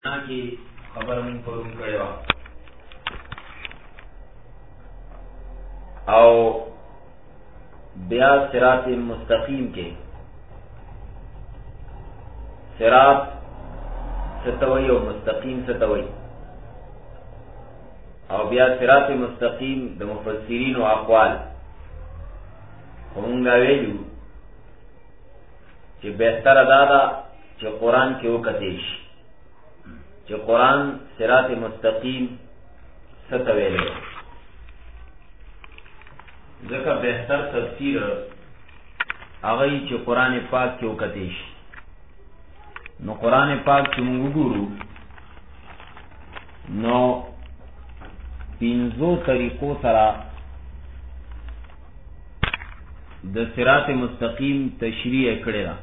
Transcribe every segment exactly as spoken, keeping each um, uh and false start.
کی خبر من پرون کړی و او بیا صراط مستقیم کې صراط ستوي او مستقیم ستوي او بیا صراط مستقیم د مفسرین او اقوال همغه ویلو چې بهتر ادا ده چې قران کې وکړي شي چې قرآن صراط مستقیم ستویلے ځکه بهتر تفسیر هغه چې قرآن پاک کې وکړي شي نو قرآن پاک چې موږ وګورو نو پنځو طریقو سره د صراط مستقیم تشریح کړی دا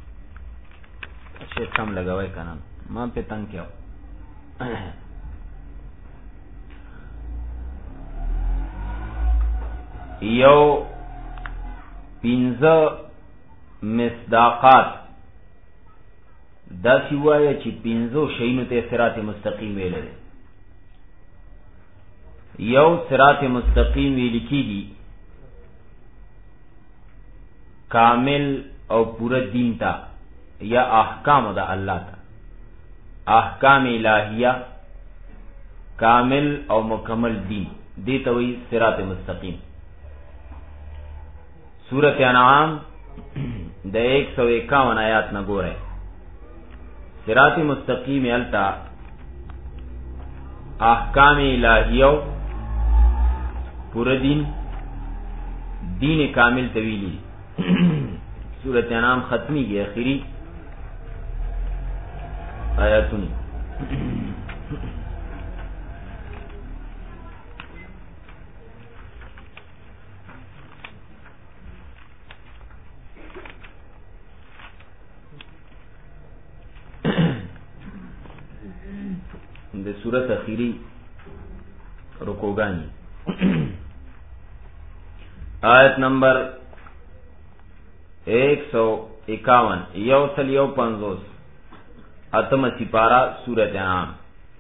څه کم لګوي کنه ما په تنگ کېو یو پنځه مصداقات دا سی وایي چې پنځو شیانو ته صراط مستقیم ویل دي یو صراط مستقیم ویل کیږي کامل او پورا دین تا یا احکام د الله تا احکام الہیہ کامل او مکمل دین دیتا ہوئی صراط مستقیم سورۃ انعام دا ایک سو اکاون آیات نگو رہے صراط مستقیم التا احکام الہیہ پورا دین دین کامل طویلی سورۃ انعام ختمی کی آخری آیاتون د سورۃ اخیری رکوگانی آیت نمبر ایک سو اکاون یو سل یو پنزوس اتم سپارہ سورۃ انعام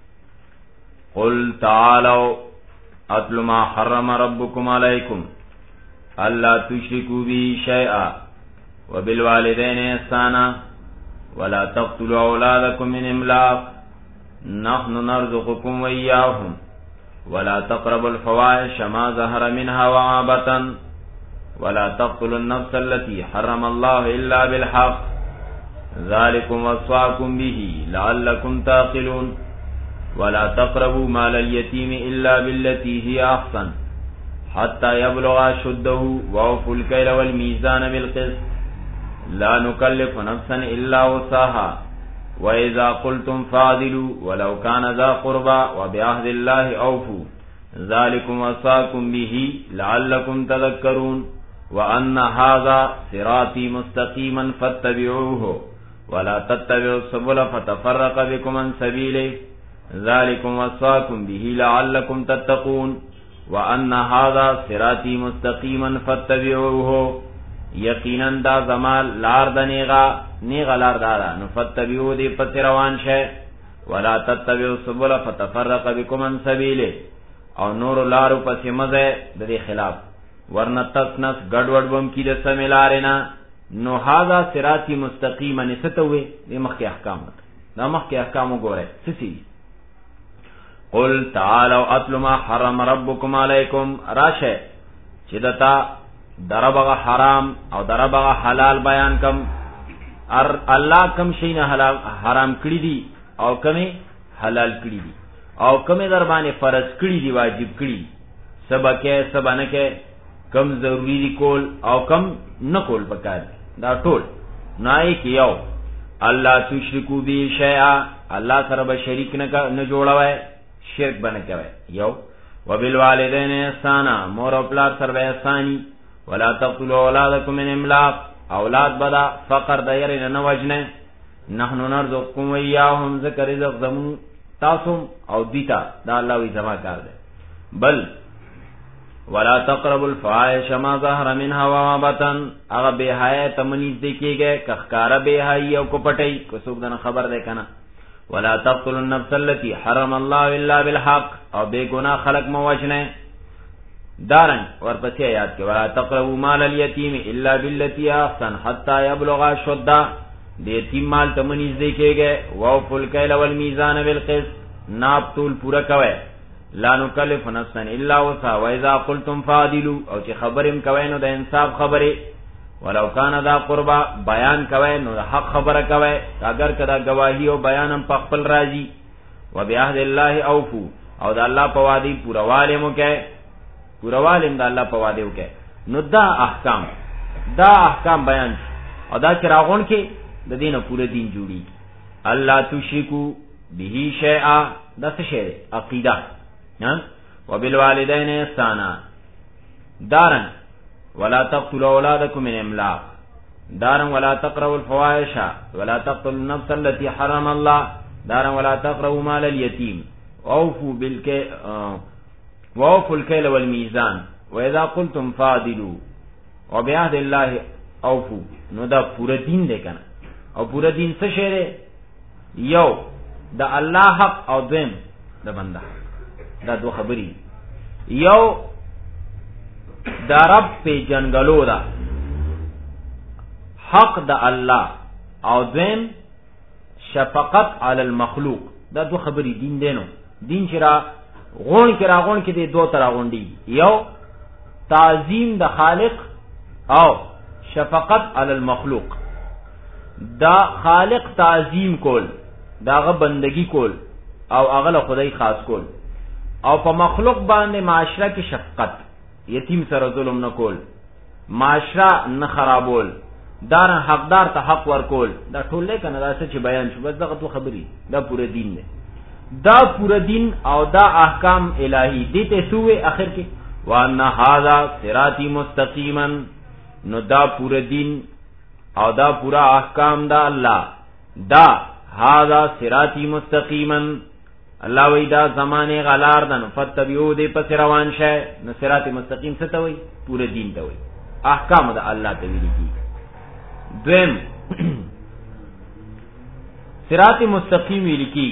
قل تعالوا اتل ما حرم ربكم عليكم الا تشركوا به شيئا وبالوالدين احسانا ولا تقتلوا اولادكم من املاق نحن نرزقكم واياهم ولا تقربوا الفواحش ما ظهر منها وما بطن ولا تقتلوا النفس التي حرم الله الا بالحق ذالکم وصاکم به لعلکم تعقلون ولا تقربوا مال اليتيم الا بالتي هي احسن حتى يبلغ اشده واوفوا الكيل والميزان بالقسط لا نكلف نفسا الا وسعها واذا قلتم فاعدلوا ولو كان ذا قربى وبعهد الله اوفوا ذالکم وصاکم به لعلکم تذكرون وان هذا صراطي مستقيما فاتبعوه ولا تتبعوا السبل فتفرق بكم عن سبيله ذلكم وصاكم به لعلكم تتقون وان هذا صراطي مستقيما فاتبعوه یقینا دا زمال لار د نیغا نیغا لار دا نو فتبعوا دی پس روان شه ولا تتبعوا السبل فتفرق بكم عن سبيله او نور لارو پس مزه د دې خلاف ورنه تسنس ګډوډ بم کی د سمیلارینا نو هاذا صراطی مستقیما نستوي د مخکې احکام دا مخکې احکام وګوره سسی قل تعالوا اتل ما حرم ربكم عليكم راشه چې دتا دربغه حرام او دربغه حلال بیان کم ار الله کم شي نه حلال حرام کړی دي او کمه حلال کړی دي او کمه در باندې فرض کړی دي واجب کړی سبکه سبانکه کم ضروری دی کول او کم نکول پکار دا ټول نای کیو الله تشرکو بی شیئا الله سره به شریک نه نه جوړوي شرک بنه کوي یو وبالوالدین احسانا مور او پلار سره احسانی ولا تقتلوا اولادکم من املاق اولاد بدا فقر دایر نه وجنه نحنو نرزقکم ویاهم ذکر رزق زمون تاسو او دیتا دا الله وی زما کار ده بل ولا تقربوا الفواحش ما ظهر منها وما بطن اغه به حیا تمنیز دیکيږي کخکارا به حیا او کو پټي کو څوک دنه خبر ده کنه ولا تقتلوا النفس التي حرم الله الا بالحق او بے گناہ خلق موجنه دارن ورپسې آیات کې ولا تقربوا مال اليتيم الا بالتي احسن حتى يبلغ اشده د یتیم مال ته منځ دی کېږي واوفوا الكيل والميزان بالقسط ناپ تول پورا کوي لا نکلف نفسا الا وسعها واذا قلتم فاعدلوا او چې خبرم کوي نو د انصاف خبره ولو کان ذا قربا بیان کوي نو حق خبره کوي اگر کدا گواہی او بیانم په خپل راځي وبعهد الله اوفو او د الله په وادي پورواله مو کوي پورواله د الله په وادي وکي نو دا احکام دا احکام بیان او دا چراغون کې د دینه پوره دین جوړي الله تشرکو به شیئا دا څه شی عقیده ها وبالوالدین احسانا دارن ولا تقتلوا اولادكم من املاق دارن ولا تقربوا الفواحش ولا تقتلوا النفس التي حرم الله دارن ولا تقربوا مال اليتيم اوفوا بالكيل واوفوا الكيل والميزان واذا قلتم فاعدلوا وبعهد الله اوفوا نو دا پورا دین دی کنه او پورا دین څه شی دی یو د الله حق او دویم د بنده دا دو خبري یو دا رب په جنگلو دا حق د الله او دویم شفقت علی المخلوق دا دو خبري دین دینو دین چې را غون کې را غون کې دي دو تر غونډي یو تعظیم د خالق او شفقت علی المخلوق دا خالق تعظیم کول داغه بندگی کول او هغه خدای خاص کول او په مخلوق باندې معاشره کې شفقت یتیم سره ظلم نه کول معاشره نه خرابول دار حقدار ته حق ورکول دا ټول کنه دا څه چې بیان شو بس دغه تو خبري دا پوره دین دی دا پوره دین او دا احکام الهی دي ته سوې اخر کې وان هذا صراطی مستقیما نو دا پوره دین او دا پورا احکام دا الله دا هذا صراطی مستقیما الله وی دا زمانه غلار دن فتبعو دې پس روان شه نو صراط مستقیم څه ته وی پوره دین ته وی احکام دا الله ته ویل کی دویم صراط مستقیم ویل کی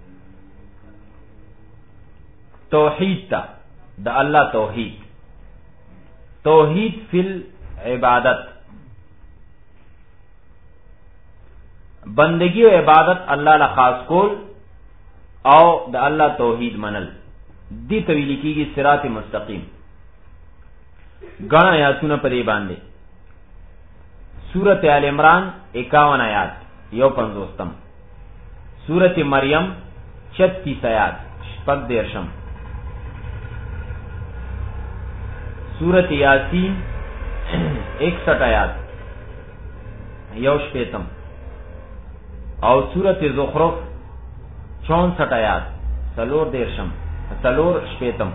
توحید تا دا الله توحید توحید فی العبادت بندگی و عبادت الله له خاص کول او د الله توحید منل دی تویل کیږي صراط مستقیم غنا آیاتونه پرې باندې سورۃ آل عمران اکاون آیات یو پنځوستم سورۃ مریم چھتیس آیات شپږ دیرشم سورۃ یاسین اکسٹھ آیات یو شپیتم او سورۃ زخرف چونسٹھ آیات سلور دیرشم سلور شپیتم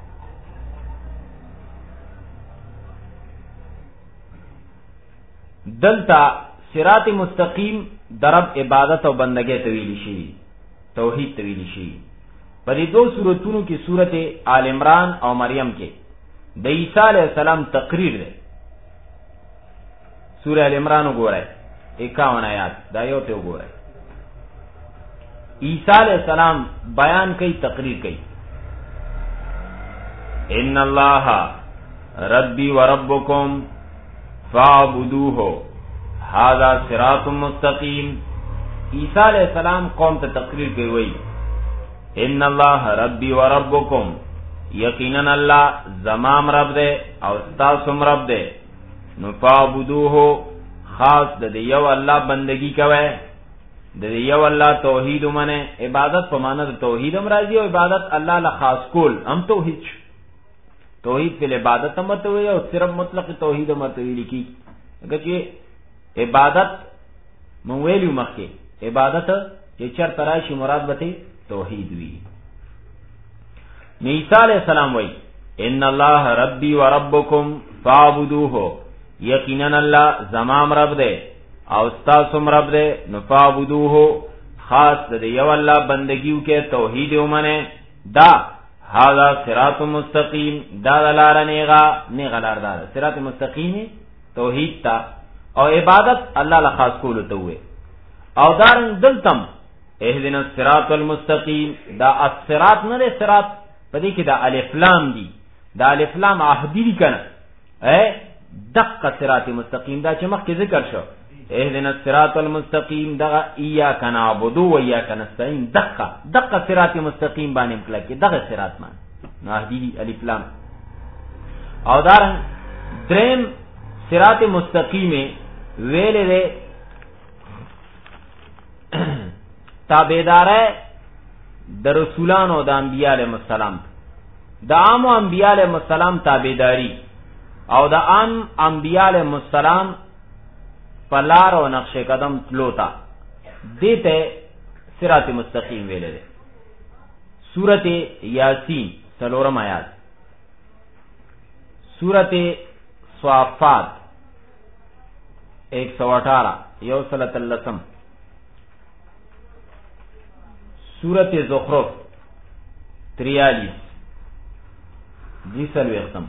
دلتا صراط مستقیم درب عبادت او بندگی تویلی شي توحید تویلی شي په دې دوه سوراتونو کې سورۃ آل عمران او مریم کې د عیسی علیہ السلام تقریر ده سورۃ آل عمران وګورئ اکاون آیات دا یو ته وګورئ عیسی علیہ السلام بیان کئی تقریر کئی ان اللہ ربی و ربکم فاعبدوہ ھذا صراط مستقیم عیسی علیہ السلام قوم ته تقریر کئی وئی ان اللہ ربی و ربکم یقینا اللہ زمام رب دے او تاسم رب دے نو فاعبدوہ خاص د یو الله بندگی کوي د یو الله توحید منه عبادت په معنی د توحید هم راځي او عبادت الله له خاص کول هم توحید توحید په عبادت هم ته وي او صرف مطلق توحید هم ته لیکي اگر چې عبادت مونږ ویلو مخکې عبادت چې چر تراشي مراد به توحید وي عیسی علیہ السلام وای ان الله ربی و ربکم فاعبدوه یقینا الله زمام رب دے او استاسم رب دے نفعبدوه خاص د یو الله بندگیو کې توحید ومنه دا هاذا صراط مستقیم دا لار نیغا نیغا لار دا صراط مستقیم توحید تا او عبادت الله له خاص کول ته وي او دارن دلتم اهدنا الصراط المستقیم، دا الصراط نه ده صراط، پدې کې دا الف لام دي، دا الف لام عهدی دي کنه، اے دقه صراط مستقیم دا چې مخکې ذکر شو، اهدنا الصراط المستقیم دا ایاک نعبد و ایاک نستعین، دقه دقه صراط مستقیم باندې مطلق کې دغه صراط مان نو عهدی دي الف لام. او دارن دریم صراط مستقیم ویلې ده تابعدار د رسولانو او د انبیاء علیهم السلام، د عام انبیاء علیهم السلام تابعداري او د عام انبیاء علیهم السلام پلار او نقش قدم تلوتا دیته صراط مستقیم ویلې ده. سورۃ یاسین سلورم آیات، سورۃ صافات ایک سو اٹھارہ یو صلت اللسم، سورۃ زخرف تریالیس جی سلوی اختم،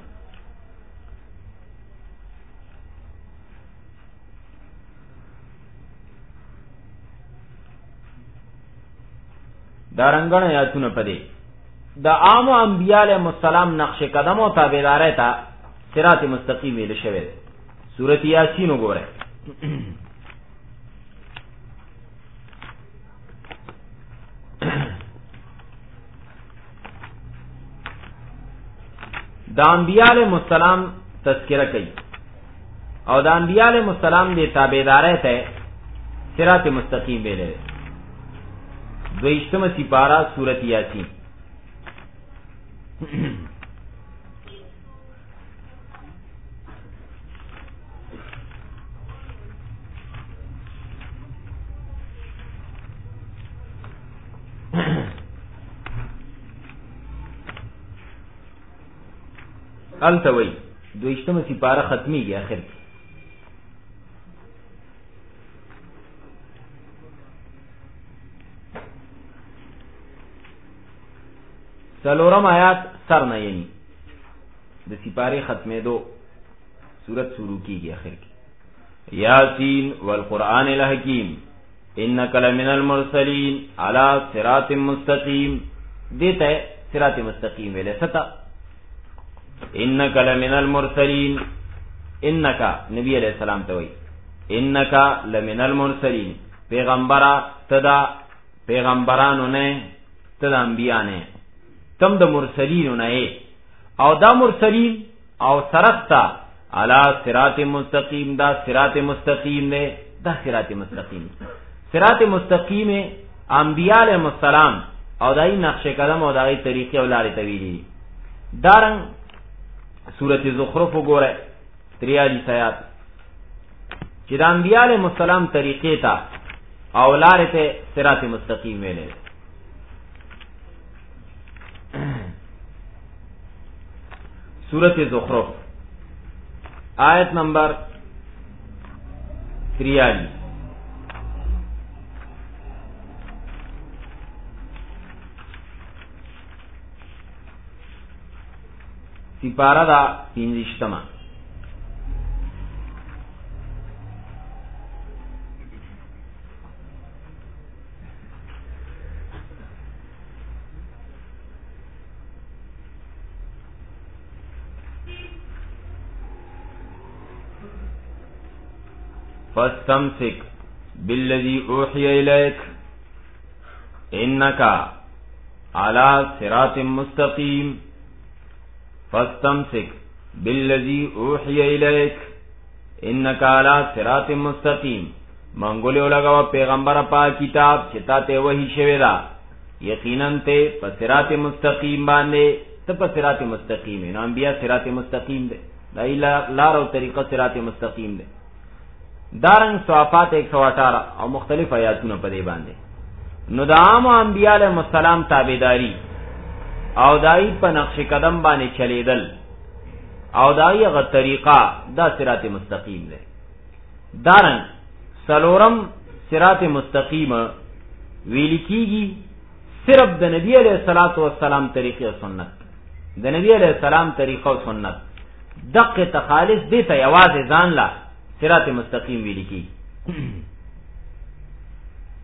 دارنګن آیاتونه پدې د عام انبیاء علیهم السلام نقش قدم او تابعداري ته صراط مستقیم ویل شوی. سورۃ یاسین وګوره، د انبیاء علیهم السلام تذکرہ کوي او د انبیاء علیهم السلام دی تابعداري ته صراط مستقیم ویل. دویشتم سپارہ سورۃ یاسین. التوی دویشتم سپارہ ختمی گیا آخر کی. سلورم آیات سر نه یعنی د سپاره ختمه دو سورت شروع کیږي اخر کې. یاسین والقرآن الحکیم انک لمن المرسلین علی صراط مستقیم، دیتا ہے صراط مستقیم ویلے ستا. انک لمن المرسلین، انکا نبی علیہ السلام توئی، انکا لمن المرسلین پیغمبرہ تدا پیغمبرانو نے تدا انبیاء نے تم د مرسلینو نه او دا مرسلین او سرقتا علی صراط مستقیم، دا صراط مستقیم نے دا صراط مستقیم صراط مستقیم انبیاء علیہ السلام او دای نقش قدم او دای طریقې او لارې تویلی. دارنګ سورۃ زخرف وګوره تریالیس آیات چې د انبیاء علیہ السلام طریقې ته او لارې ته صراط مستقیم ویلې. سورۃ زخرف آیت نمبر تریالیس. سپارہ دا پینزشتما. فاستمسك بالذي اوحي اليك انك على صراط مستقيم. فاستمسك بالذي اوحي اليك انك على صراط مستقيم. منګولې ولګاو پیغمبر پاک کتاب چې تاسو وਹੀ شوی دا یقینا ته په صراط مستقیم باندې ته په صراط مستقیم نه انبیا صراط مستقیم ده دا لار او طریقه صراط مستقیم ده. دارنګ صفات ایک سو اٹھارہ او مختلف آیاتونه په دې باندې. نو د عام انبیاء علیهم السلام تابعداري او دای په نقش قدم باندې چلیدل او دای غ طریقہ دا صراط مستقیم ده. دارنګ سلورم صراط مستقیم ویل کیږي صرف د نبی علیہ الصلوۃ والسلام طریقې او سنت، د نبی علیہ السلام طریقه او سنت دغه تخالص دي ته یوازې ځان لا صراط مستقیم ویل کی.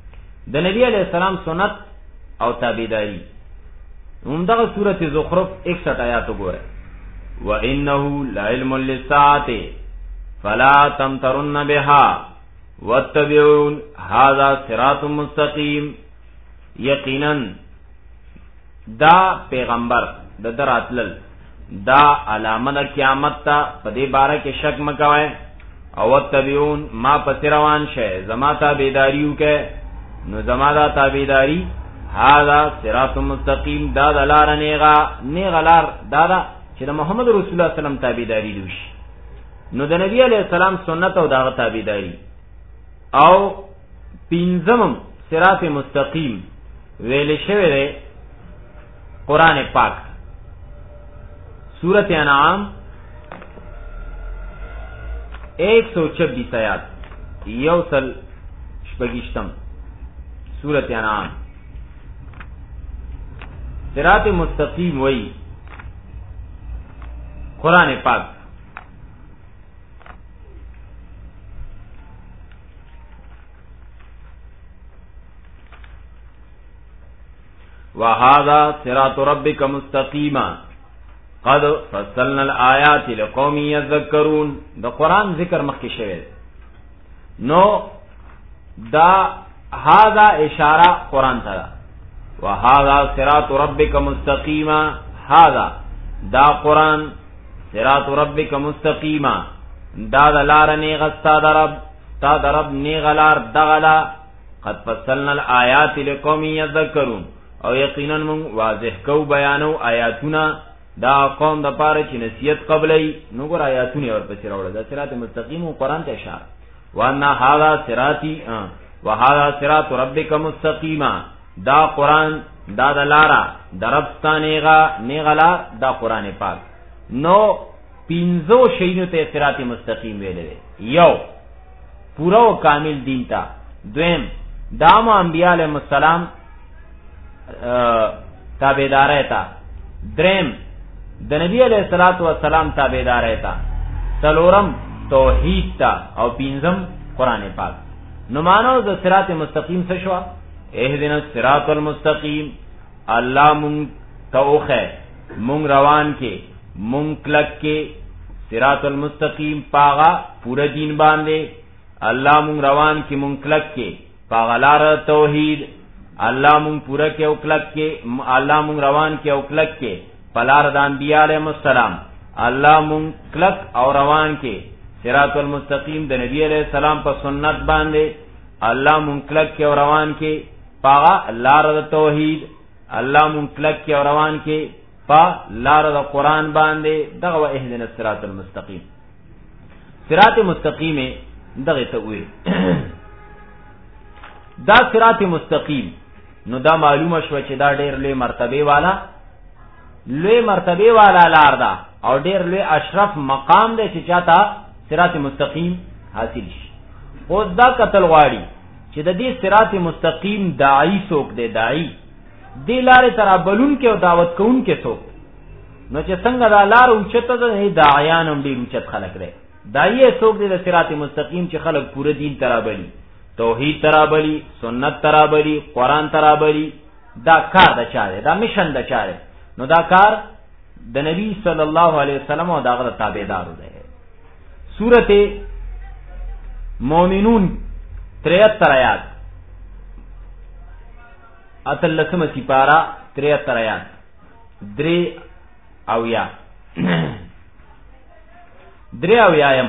د نبی علیہ السلام سنت او تابعداري. همدغه سورۃ زخرف اکسٹھ آیات وګوره. وَإِنَّهُ لَعِلْمٌ لِلسَّاعَةِ فَلَا تَمْتَرُنَّ بِهَا وَاتَّبِعُونِ هَذَا صِرَاطٌ مُسْتَقِيمٌ. یقینا دا پیغمبر د دراتل دا علامه د قیامت ته په دې باره کې شک مکوئ او واتبعون ما پس روان شه زما تابعداریو کې نو زما دا تابعداری هاذا صراط مستقیم دا د لار نیغا نیغا لار دا دا چې د محمد رسول الله صلی الله علیه وسلم تابعداری دوشي. نو د نبی علیہ السلام سنت او داغه تابعداری او پنځم صراط مستقیم ویل شوی دی قرآن پاک سورۃ انعام ایک سو چھبیس آیات یوصل شپگشتم سورۃ انعام. صراط مستقیم وئی قرآن پاک وَهَذَا صِرَاطُ رَبِّكَ مُسْتَقِيمًا قَدْ فَصَّلْنَا الْآيَاتِ لِقَوْمٍ يَذَّكَّرُونَ. د قرآن ذکر مخکې شوی نو دا هاذا اشاره قرآن ته ده. وَهَذَا صِرَاطُ رَبِّكَ مُسْتَقِيمًا هذا دا قرآن صراط ربک مستقیما دا د لار نیغ ستا د رب ستا د رب نیغ لار دغلا. قد فصلنا الآیات لقوم یذکرون او یقینا من واضح کو بیانو آیاتونه دا قوم د پاره چې نصیحت قبلې نو ګور آیاتونه ورپسې راوړل. دا صراط مستقیم او قرآن ته اشاره. وانا هذا صراطی وهذا صراط ربک مستقیما دا قرآن دا د لارا دربستانېغا نیغلا دا قرآن پاک. نو پینزو شینو ته صراط مستقیم ویلې. یو پورا او کامل دین تا. دویم دامو انبیاء علیهم السلام تابعدار تا. دریم د نبی علیہ الصلوۃ والسلام تابعدار تا. څلورم توحید تا او پینزم قرآن پاک. نو مانو د صراط مستقیم څه شو؟ اهدنا الصراط المستقیم. الله مون توخه مون روان کې مون کلک کې صراط المستقیم پاغا پورا دین باندې. الله مون روان کې مون کلک کې پاغا لار توحید. الله مون پورا کې او کلک کې الله مون روان کې او کلک کې پلار د انبیاء علیهم السلام. الله مون کلک او روان کې صراط المستقیم د نبی علیہ السلام په سنت باندې. الله مون کلک کې او روان کې پاغا لار د توحید. الله مون کلک کې او روان کې پا لار د قرآن باندې. دغه اهدنا الصراط المستقیم. صراط مستقیم دغه ته وي. دا صراط مستقیم نو دا معلومه شو چې دا ډېر لوی مرتبه والا لوی مرتبه والا لار ده او ډېر لوی اشرف مقام دی چې چاته صراط مستقیم حاصل شي. اوس دا قتل غواړي چې د دې صراط مستقیم داعی څوک دی. داعی دی لارې تر بلون کې او دعوت کوون کې څوک. نو چې څنګه دا لار اوچته ده داعیان هم ډېر اوچت خلک دی. داعی څوک دی د صراط مستقیم چې خلک پوره دین ترابلی توحید ترابلی سنت ترابلی قرآن ترابلی. دا کار د چا دی؟ دا مشن د چا دی؟ نو دا کار د نبی صلی الله علیه وسلم او داغه تابعدارو دی. سورۃ مومنون تریہتر آیات اتلسم سپارہ تریہتر آیات دری اویا دری اویایم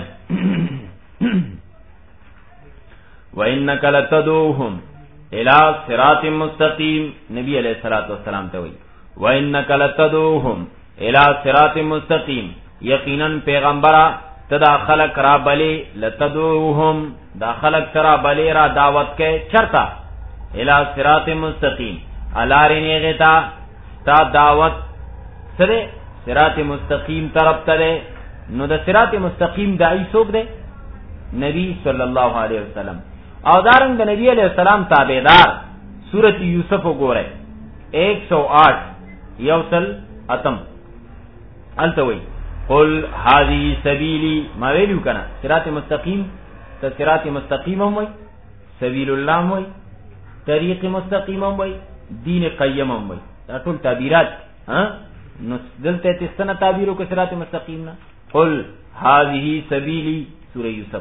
وَإِنَّكَ لَتَدْعُوهُمْ إِلَى صِرَاطٍ مُسْتَقِيمٍ. نبی علیہ الصلوۃ والسلام ته وی وَإِنَّكَ لَتَدْعُوهُمْ إِلَى صِرَاطٍ مُسْتَقِيمٍ. یقینا پیغمبره تدا خلق را بلی لتدعوهم دا خلق ترا بلی را دعوت کې چرتا الى صراط مستقیم الارینی غتا تا دعوت سره صراط مستقیم طرف ته. نو د صراط مستقیم دای څوک دی؟ نبی صلی الله علیه وسلم او دارنګ د نبی علیہ السلام تابعدار. سورۃ یوسف وګورئ ایک سو آٹھ یوصل اتم التوی قل هذه سبیلی. ما ویلو کنه صراط مستقیم ته صراط مستقیم هم وای سبیل الله هم وای طریق مستقیم هم وای، دین قیم هم وای. دا ټول تعبیرات ها. نو دلته تستنه تعبیرو کو صراط مستقیم نه. قل هذه سبیلی سورہ یوسف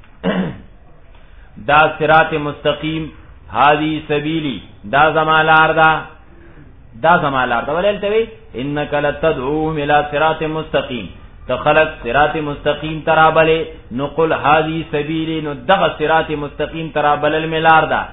دا صراط مستقیم، هذه سبیلی دا زمالار دا دا زمالار دا ولل توی انک لتدعوهم الى صراط مستقیم، تخلق صراط مستقیم ترابله. نو قل هذه سبیلی، نو دغه صراط مستقیم ترابل الملار دا.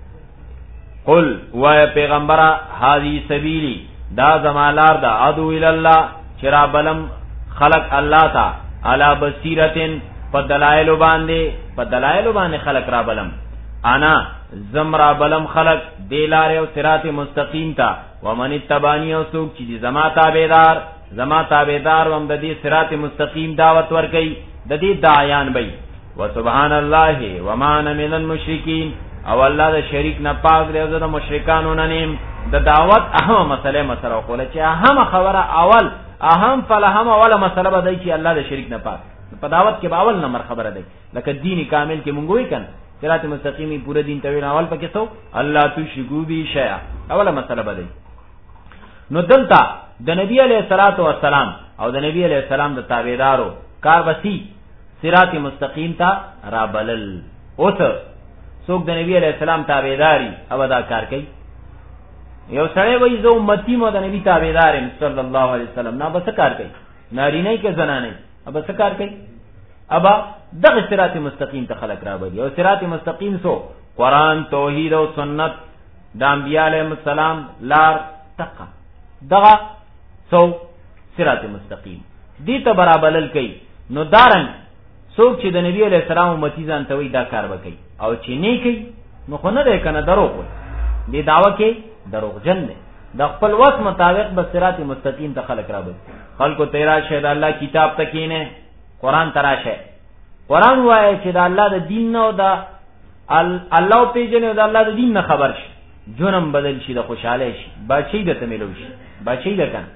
قل وای پیغمبره هذه سبیلی دا زمالار دا ادعو الی الله، چرابلم خلق الله تا علی بصیرتن پدلائل باندې پدلائل باندې خلق را بلم، انا زمرا بلم خلق دیلار او صراط مستقیم تا، ومن اتبعنی او سوق چې زما تابعدار زما تابعدار وم د دې صراط مستقیم دعوت ور کوي، د دې داعیان بې. وسبحان الله وما انا من المشرکین، او الله د شریک نه پاک دی او د مشرکانو نه نیم. د دعوت اهم مسله مسره کوله چې اهم خبره اول اهم فلهم اوله مسله بدای چې الله د شریک نه پاک. په دعوت کې باول نمبر خبره ده، لکه دین کامل کې مونږ وی کنه صراط مستقیمی پورا دین تویل اول پکې سو الله تشرکو بی شیء، اوله مسله بدای. نو دلته د نبی علیہ الصلوۃ والسلام او د نبی علیہ السلام د تابعدارو کار وسی صراط مستقیم تا را بلل. اوس څوک د نبی علیہ السلام تابعداري او دا کار کوي، یو سړی وایي زه امتی مو د نبی تابعدار یم صلی الله علیه وسلم، نه بس کار کوي، ناری نه کې زنانه اب څه کار کوي، ابا دغه صراط مستقیم ته خلق را بلی. او صراط مستقیم سو قرآن توحید او سنت د انبیاء علیهم السلام لار تقا، دغه سو صراط مستقیم دي ته برابرل کوي. نو دارن څوک چې د نبی علیہ السلام امتی ځان ته وي دا کار وکي، او چې نه کوي نو خو نه ده کنه دروغ وي، دې داوا کې دروغ جن نه. د خپل وس مطابق به صراط مستقیم ته خلق را بلی. خلکو تیرا شهد الله کتاب تکینه قرآن تراشه، قرآن وایي چې د الله د دین نو دا الله پیژنې او د الله د دین نه خبر شي، جنم بدل شي، د خوشاله شي، بچی د تملو شي، بچی د کنه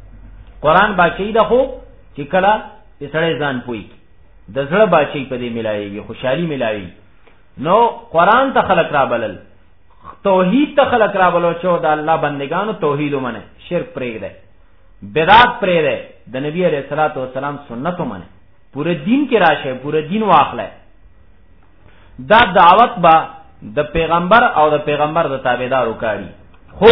قرآن بچی د خو چې کله یې سړی ځان پوي د زړه بچی په دې ملایي خوشحالي ملایي. نو قرآن ته خلق را بلل، توحید ته خلق را بلو چې د الله بندگانو توحید ومنه، شرک پرېږده، بدعت پرېږده، د نبی علیہ الصلوۃ والسلام سنت ومنه، پورے دین کې راشه، پورے دین واخله. دا دعوت با د پیغمبر او د پیغمبر د تابعدارو کاری. خو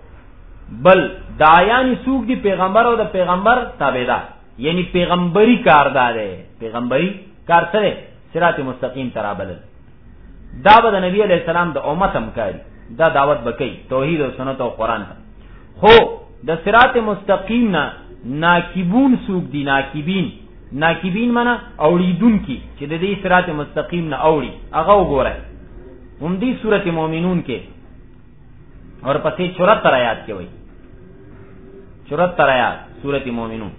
بل دایانی سوق دی پیغمبر او د پیغمبر تابعدار، یعنی پیغمبري کار داره، پیغمبري کار سره صراط مستقیم ترابل. دا به د نبی علیہ السلام د امت هم کاری، دا دعوت بکی توحید او سنت او قرآن ته. خو د صراط مستقیم نه ناکبون سوق دی، ناکبین ناکبین منا اوریدون کی چې د دې صراط مستقیم نه اوری، هغه وګوره هم دې سورۃ مومنون کې اور پسې چوہتر آیات کې وایي، چوہتر آیات سورۃ مومنون،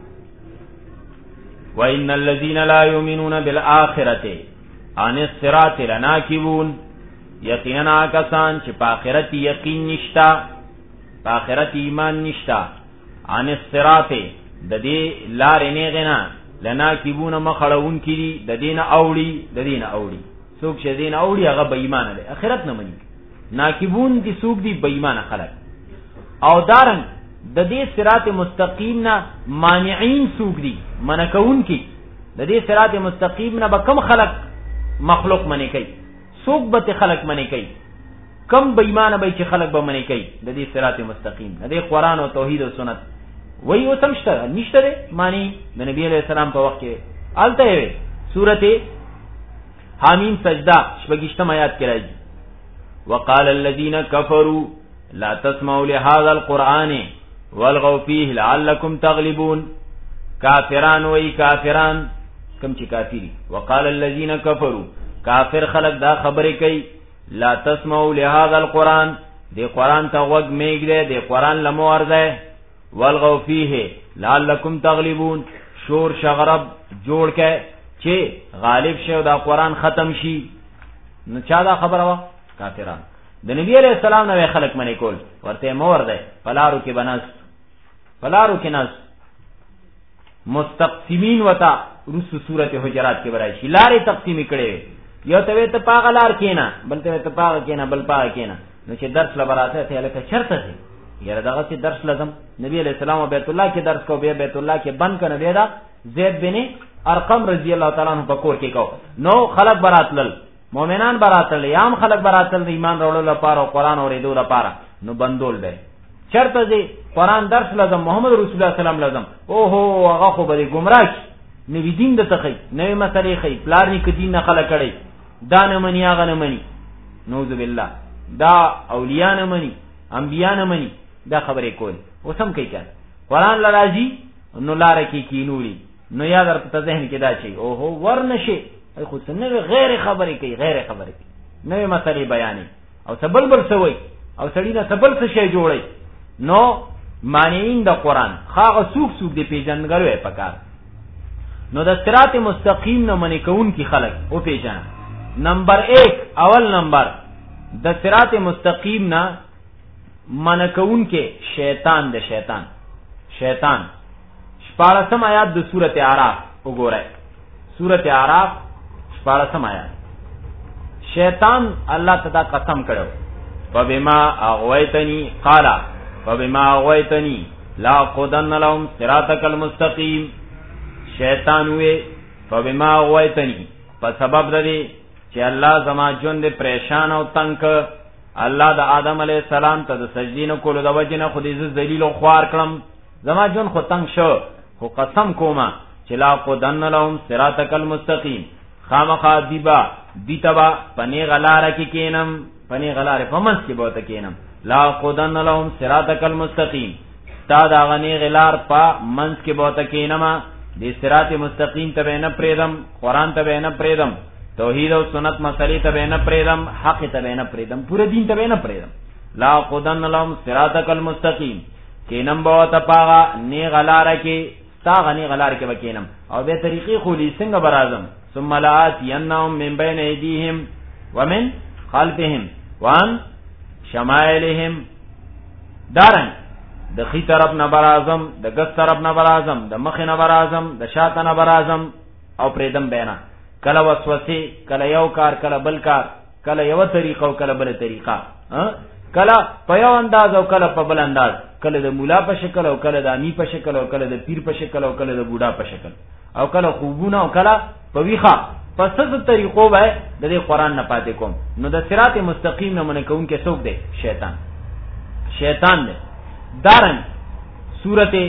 وَإِنَّ الَّذِينَ لَا يُؤْمِنُونَ بِالْآخِرَةِ عَنِ الصِّرَاطِ لَنَاكِبُونَ، یقینا کسان چې په آخرت یقین نشتا، په آخرت ایمان نشتا، عن الصراط د دې لارې نه غنا لناکبون مخړون کړي، د دین اوړي د دین اوړي څوک چې دین اوړي هغه بې ایمان دي، آخرت نه مني. ناکبون دي څوک دي بې ایمان خلک. او دارن د دې صراط مستقیم نه مانعين څوک دي، منکون کی د دې صراط مستقیم نه به کم خلق مخلوق منی کوي، څوک به خلق منی کوي، کم بې ایمان به چې خلق به منی کوي د دې صراط مستقیم، د دې قرآن او توحید او سنت وی او سمشتر نشته ده معنی د نبی علیہ السلام په وخت کې آلته وي. سورته حامیم سجدہ شپږشتم آیات کې راځي، وقال الذين كفروا لا تسمعوا لهذا القرآن والغوا فيه لعلكم تغلبون. کافران وی کافران کم چې کافری، وقال الذين كفروا کافر خلق دا خبره کوي، لا تسمعوا لهذا القرآن دې قرآن ته وګ میګره، دې قرآن لمو ورځه، والغوا فيه لعلكم تغلبون شور شغرب جوړ کې چې غالب شي دا قرآن ختم شي. نو چا دا خبره وا؟ کافران. د نبی علیہ السلام نو خلق منی کول ورته مور ده، پلارو کې بناس پلارو کې ناس مستقسمین وتا رسو سورته حجرات کې برای شي لارې تقسیم کړي، یو ته ته پاغلار کینا بل ته ته پاغ کینا بل پاغ کینا نو چې درس لبراته ته لکه چرته شي یره دغه چې درس لازم نبی علیہ السلام بیت الله کې درس کو به بیت الله کې بند کنه بیا دا زید بن ارقم رضی الله تعالی عنہ پکور کې کو نو خلق براتل مؤمنان براتل یام خلق براتل ایمان وروړو لپاره قرآن اورېدو لپاره نو بندول دی چرته دی قرآن درس لازم محمد رسول الله سلام لازم او هو هغه خو به گمراه نوی دین د تخی نوی مسلې خی پلار نی ک دین نه خلق کړي دا نه منی هغه نه منی نعوذ بالله دا اولیاء نه منی انبیاء نه منی دا خبرې کول وسم کوي کنه قرآن لراځي نو لار کې کی نوري نو یاد درته ذهن کې دا شي او هو ورنشي خو څنګه غیر خبرې کوي غیر خبرې کوي نوې مسلې بیانې او سبل بل سوي او سړی نه سبل څه شي جوړي نو معنی د قرآن خاغه سوق سوق دی پیژنګلوي پکار نو د صراط مستقیم نه منی کون کی خلق او پیژن نمبر ایک اول نمبر د صراط مستقیم نه من کون کې شیطان د شیطان شیطان شپارسم آیات د سورۃ اعراف وګورئ سورۃ اعراف شپارسم آیات شیطان الله تعالی قسم کړو فبما اغویتنی قال فبما اغویتنی لا قدن لهم صراطک المستقیم شیطان وی فبما اغویتنی په سبب د دې چې الله زما ژوند پریشان او تنگ الله د آدم علی السلام ته د سجدې نه کولو د وجنه خو دې ذلیل او خوار کړم زما ژوند خو تنگ شو خو قسم کوما چې لا قدن لهم صراطک المستقیم خامخا دیبا دیتبا پنی غلاره کې کینم پنی غلاره پمنس کې بوته کینم لا قدن لهم صراطک المستقیم تا دا غنی غلار پا منس کې بوته کینم دې صراط مستقیم ته نه پریدم قران ته نه پریدم توحید او سنت مسلې ته نه پریدم حق ته نه پریدم پورے دین ته نه پریدم لا قدن لهم صراطک المستقیم کینم بوته پاغه نی غلاره کې تا غنی غلار کې وکینم او به طریقې خولي څنګه برازم ثم لآت ينهم من بين ايديهم ومن خلفهم وان شمائلهم دارن د خي طرف نه برازم د ګس طرف نه برازم د مخ نه برازم د شاته نه برازم او پریدم بینا کله وسوسه کله یو کار کله بل کار کله یو طریقه او کله بل طریقه کله په یو انداز او کله په بل انداز کله د مولا په شکل او کله د امی په شکل او کله د پیر په شکل او کله د بوډا په شکل او کله خوبونه او کله په ویخه پس څه طریقو به د دې قران نه پاتې کوم نو د صراط مستقیم نه منې کوم کې څوک دی شیطان شیطان دی دارن سورته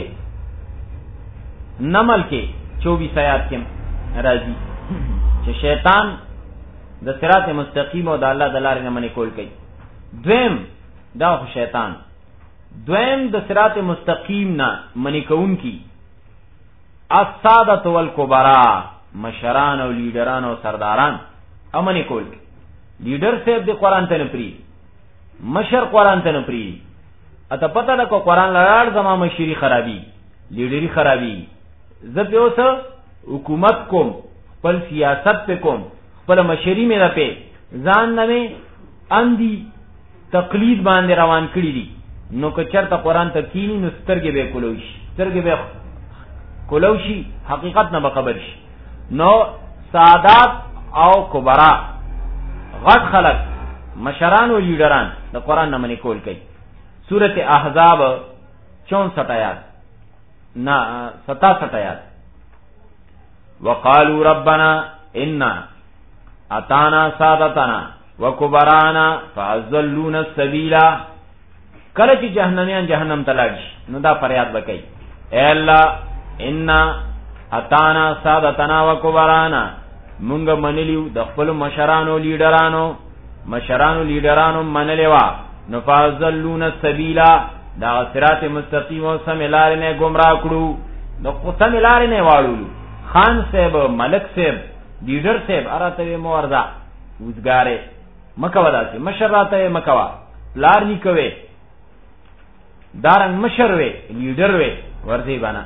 نمل کې چوبیس آیات کې راځي چې شیطان د صراط مستقیم او د الله د لارې نه منې کول کوي دویم دا شیطان دویم د صراط مستقیم نه منې کون کی السادة والکبرا مشران او لیډران او سرداران امنې کول لیډر صاحب د قران ته نه پری مشر قران ته نه پری اته پته ده کو قران لړ زما مشری خرابي لیډری خرابي زه په اوس حکومت کوم خپل سیاست په کوم خپل مشری مې را په ځان نه اندي تقلید باندې روان کړی دي نو که چرته قران ته کینی نو سترګې به کولوش سترګې به کولوشي حقیقت نه به خبر شي نو سادات او کبرا غټ خلق مشران او لیډران د قران نه منې کول کوي سورۃ احزاب چونسٹھ آیات نا ستاسٹھ آیات وقالوا ربنا انا اتانا سادتنا وکبرانا فازلون السبیل کله چې جهنميان جهنم ته لاړ نو دا فریاد وکړي اے الله ان اتانا سادتنا وکبرانا مونږ منلیو د خپل مشرانو لیډرانو مشرانو لیډرانو منلیوا نو فازلون السبیل دا صراط مستقیم او سملار نه گمراه کړو نو قسم لار نه واړو خان صاحب ملک صاحب لیډر صاحب اراته مو وردا وزګاره مکوا داسې مشراته مکوا لار نی کوي دارن مشر وی لیډر وی ورځي باندې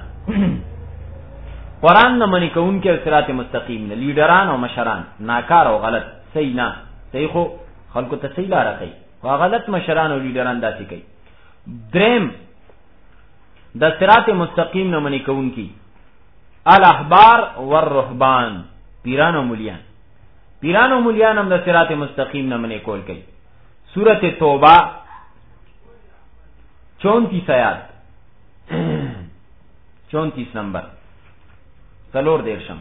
قران نه منی کوون کې صراط مستقیم نه لیډران او مشران ناکار او غلط صحیح نه صحیح خو خلکو ته صحیح لار کوي او غلط مشران او لیډران داسې کوي دریم د صراط مستقیم نه منی کوون کې الاحبار والرهبان پیران او مليان پیرانو مولیان هم د صراط مستقیم نه منې کول کوي. سورۃ توبه چونتیس آیات چونتیس نمبر سلور دیرشم.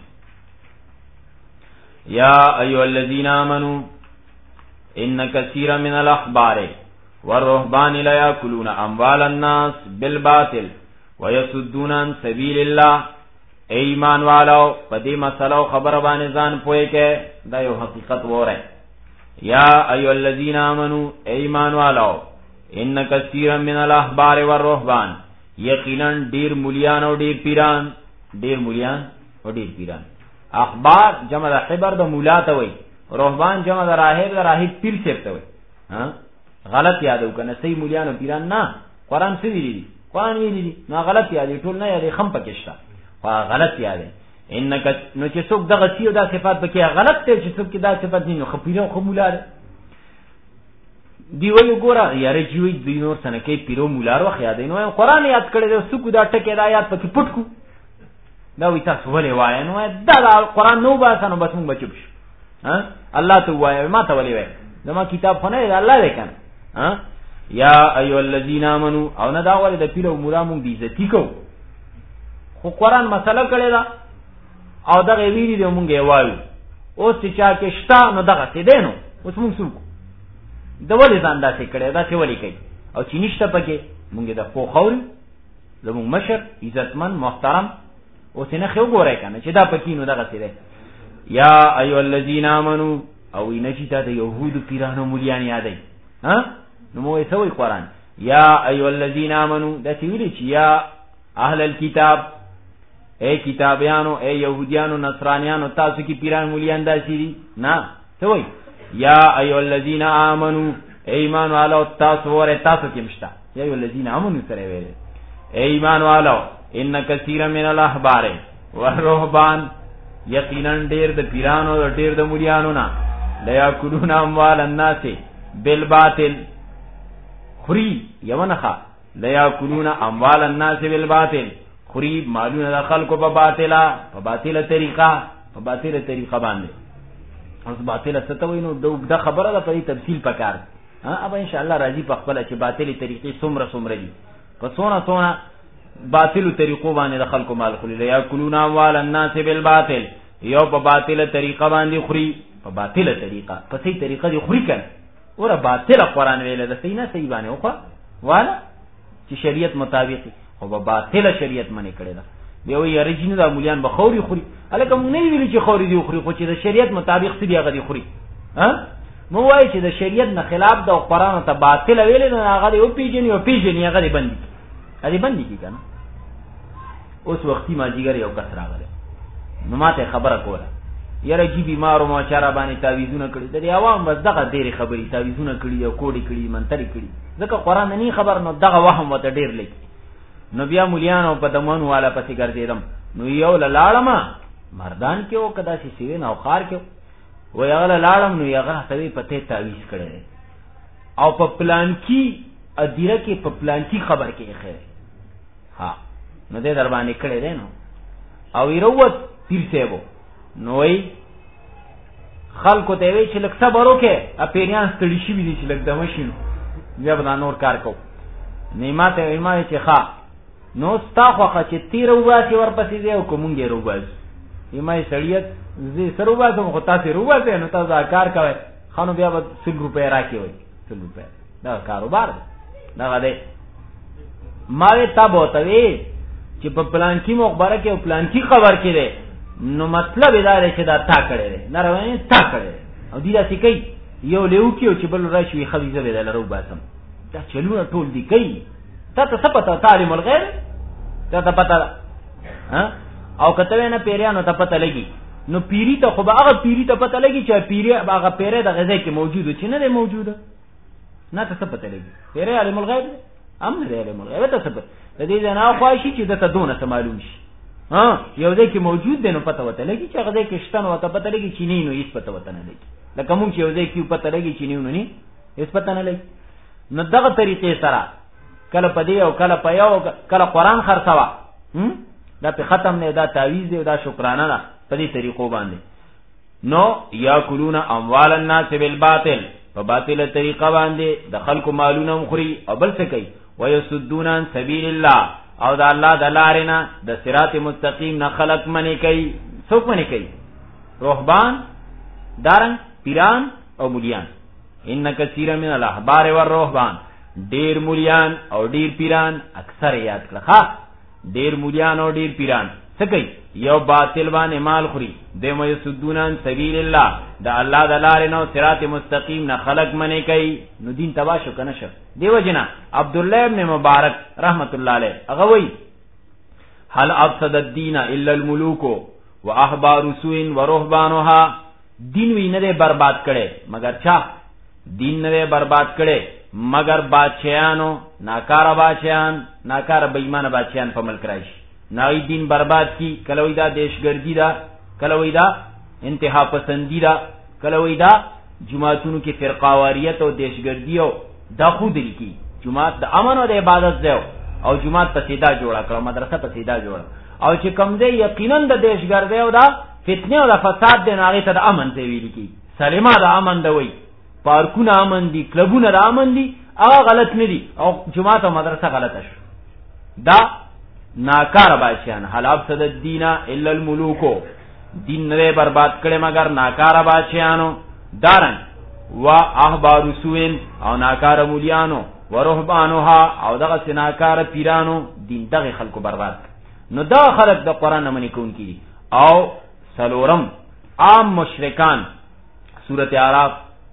یا ایها الذین آمنوا ان کثیرا من الاحبار والرهبان لا یاکلون اموال الناس بالباطل ويصدون عن سبیل الله. ایمان والو پدې مسلو خبر باندې ځان پوهه کې دا یو حقیقت وره. یا ایها الذین آمنوا ایمان والو ان کثیرا من الاحبار والرهبان یقینا ډیر مولیان او ډیر پیران ډیر مولیان او ډیر پیران. احبار جمع د حبر د مولا ته وای، رهبان جمع د راهب د راهب پیر ته وای. ها غلط یادو کنه صحیح مولیان او پیران نه. قران څه ویلي؟ قران ویلي نو غلط یادې ټول نه یادې خم پکښتا وا غلط یادې. انک نو چې څوک دغه سیو دا صفات پکې غلط ته چې څوک دا صفات نه خو پیرو خو مولا دی وی ګوره یاره جوی د نور سنه کې پیرو مولا ورو یادې نو قران یاد کړی دا څوک دا ټکي دا یاد پکې پټ کو دا وی تاسو ولې وای نو دا قران نو باسنو بس مونږ بچو شو. ها الله ته وای ما ته ولې وای زما کتاب خو نه الله دې کنه. ها یا ایو الذین آمنو او نه دا ولې د پیرو مولا مونږ دې عزت کو خو قران مسله کړی دا او دغه ویری دې مونږه وایو اوس چې چا کې شتا نو دغه څه دینو اوس مونږ څوک د ولې ځان داسې کړی دا څه ولې کوي او چې نشته پکې مونږه د خو خوري زموږ مشر عزتمن محترم اوس نه خو ګورای کنه چې دا پکې نو دغه څه دی. یا ایو الذین آمنو او انشی ته د یهود پیرانو مولیان یادای. ها نو مو یې سوې قران یا ایو الذین آمنو دا څه ویلي چې یا اهل الكتاب اے کتابیانو اے یهودیانو نصرانیانو تاسو کی پیران مولیان داسې دي نه څه وای. یا ایو الذین آمنو ایمان والو تاسو ور تاسو کې مشتا یا ایو الذین آمنو سره ویل ایمان والو ان کثیر من الاحبار والرهبان یقینا ډیر د پیرانو او ډیر د مولیانو نه لا یاکلون اموال الناس بالباطل خری یمنخه لا یاکلون اموال الناس بالباطل خری مالونه د خلکو په باطله په باطله طریقه په باطله طریقه باندې اوس باطله ستوي نو د خبره د په تفصیل پکار ها اب ان شاء الله راځي په خپل چې باطله طریقې څومره څومره دي په څونه څونه باطل طریقو باندې د خلکو مال خوري یا کلون اموال الناس بالباطل یو په باطله طریقه باندې خوري په باطله طریقه په صحیح طریقه دی خوري کنه اوره باطله قران ویل د صحیح نه صحیح باندې وخه والا چې شریعت مطابق او په باطله شریعت باندې کړی دا دی وی ارجینو د مولیان به خوري خوري الکه مونږ نه ویل چې خوري دی خوري خو چې د شریعت مطابق څه دی هغه دی خوري. ها مو وای چې د شریعت نه خلاف د قران ته باطله ویل نه هغه دی او پیجن او پیجن هغه دی بندي هغه بندي کی کنه. اوس وختي ما جګر یو کس راغله نو ماته خبره کوله یاره جی بیمارو ما چاره باندې تعویذونه کړی د عوام بس دغه ډېری خبري تعویذونه کړی او کوډی کړی منتری کړی ځکه قران نه خبر نو دغه وهم وته ډېر لګي. نو بیا مولیانو په دمنو والا پسې ګرځیدم نو یو لاړم مردان کې او کدا شي سیوی نو خار کې و یغه لاړم نو یغه سوي پته تعویذ کړی او په پلان کې ادیره کې په پلان کې خبر کې خیر ها نو دې در باندې کړی دی نو او یروت پیر سیبو نو وی خلکو ته وی چې لک صبر وکې اپیریان ستړي شي وی چې لک د ماشینو بیا به نور کار کو نیمه ته ایمه چې ښا نو ستا خوخه چې تیر وباسي ورپسې دی او کومږي روباز ایمه سړیت زی سروباسم خو تاسو روباسه نو تاسو کار کوي خانو بیا به سل روپے راکې وي سل روپے دا کاروبار دا غده ما وی تاسو ته وی چې په پلان کې مخبره کې او پلان کې خبر کړي نو مطلب دا دی چې دا تا کړي نه راوي تا کړي او دې دا څه کوي یو لیو کې چې بل راشي خبيزه به دلرو باسم دا چلو ټول دی کوي تا ته څه پته تعلیم الغیر تا ته پته ها او کته نه پیریانو ته پته لګي نو پیری ته خو هغه پیری ته پته لګي چې پیری هغه پیری د غزه کې موجود چې نه دی موجوده نه ته څه پته لګي پیری علم الغیب ام نه علم الغیب ته څه د دې نه خواشي چې د ته دونه ته معلوم شي ها یو ځای کې موجود دی نو پته وته لګي چې هغه ځای کې شتن وته پته لګي چې نه نو هیڅ پته وته نه لګي لکه مونږ چې یو ځای کې پته لګي چې نه نو نه هیڅ پته نه لګي نو دغه طریقې سره کله پدې او کله پیاو کله قران خرڅوا هم دا په ختم نه دا تعویذ دی دا شکرانه ده په دې طریقو باندې نو یاکلون اموال الناس بالباطل، په باطل طریقه باندې د خلکو مالونه مخري او بل څه کوي، ويسدون عن سبيل الله، او د الله د لارې نه د صراط مستقیم نه خلق منی کوي. څوک منی کوي؟ رهبان، دارن پیران او مولیان. ان کثیر من الاحبار والرهبان، ډیر مولیان او ډیر پیران، اکثر یاد کړه، ډیر مولیان او ډیر پیران څه کوي؟ یو باطل باندې مال خوري، دمو یسدون عن سبیل الله، د الله د لارې نو صراط مستقیم نه خلق منی کوي. نو دین تبا شو کنه شو. دیو جنا عبد الله ابن مبارک رحمت الله علیه هغه وی هل افسد الدین الا الملوک واحبار سوء ورهبانها، دین وی نه برباد کړي مگر چا؟ دین نه برباد کړي مگر بادشاہانو، ناکاره بادشاہان، ناکاره بېمانه بادشاہان په ملک راشي، نای دین برباد کی. کله وی دا دیشګردی دا، کله وی دا انتها پسندی دا، کله وی دا جماعتونو کې فرقاواریت او دیشګردی او دا خود لکی. جماعت د امن او د عبادت ځای او جماعت په سیدا جوړه کړه، مدرسه په سیدا جوړه، او چې کوم ځای یقینا د دیشګردی او دا فتنه او د فساد د ناغې ته د امن ځای ویل کی. سلمہ د امن د وی، پارکونه امن دي، کلبونه د امن دي، هغه غلط نه دي، او جماعت او مدرسه غلطه شو. دا ناکار بادشاہان. حل افسد الدین الا الملوک، دین نه برباد کړي مگر ناکار بادشاہانو، دارن وا احبار سوین او ناکار مولیانو، ورهبانها او دغه سناکار پیرانو، دین دغه خلکو برباد. نو دا خلک د قران نه منی کون کی. او سلورم عام مشرکان سورۃ اعراف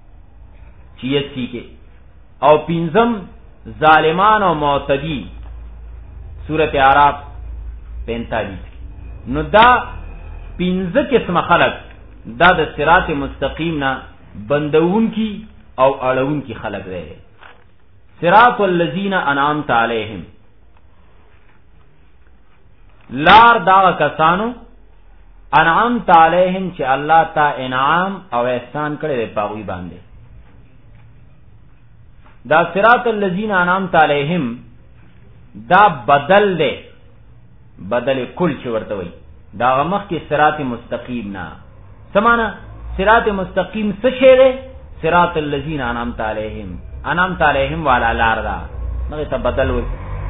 چھیاسی کے، او پنزم ظالمان او معتدی سورۃ اعراف پینتالیس کی. نو دا پنزه قسم خلق دا د صراط مستقیم نا بندون کی او اڑون کی خلق رہے. صراط الذین انعمت علیہم، لار دا کسانو انعمت علیہم چې الله تا انعام او احسان کړی دی پاوی باندې. دا صراط الذین انعمت علیہم دا بدل دے، بدل کل چې ورته وي، دا مخ کې صراط مستقیم نه سمانا. صراط مستقیم څه شی دی؟ صراط الذین انعمت علیہم، انعمت علیہم والا لار دا، نو ته بدل وي.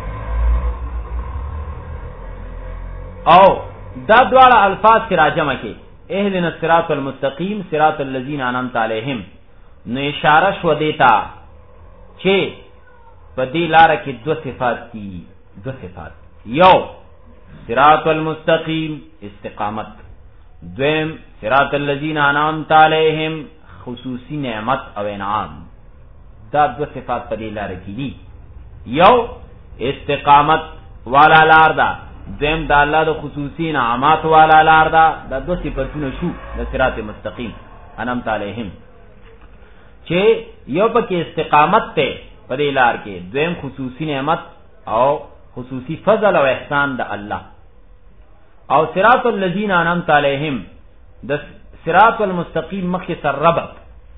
او دا دواړه الفاظ کې راجمه کې اهدنا الصراط المستقیم صراط الذین انعمت علیہم، نو اشاره شو دیتا چې په دې لار کې دو صفات دي. دو صفات، یو صراط المستقیم استقامت، دویم صراط الذین انعمت علیہم خصوصی نعمت او انعام. دا دو صفات په دې لار کې دي. یو استقامت والا لار دا، دویم دا الله د خصوصی نعمت والا لار دا. دا دو صفاتونه شو د صراط مستقیم انعمت علیہم، چې یو پکې استقامت ته په دې لار کې، دویم خصوصی نعمت او خصوصی فضل او احسان د الله. او صراط الذین انعمت علیہم د صراط المستقیم مخکې سر ربط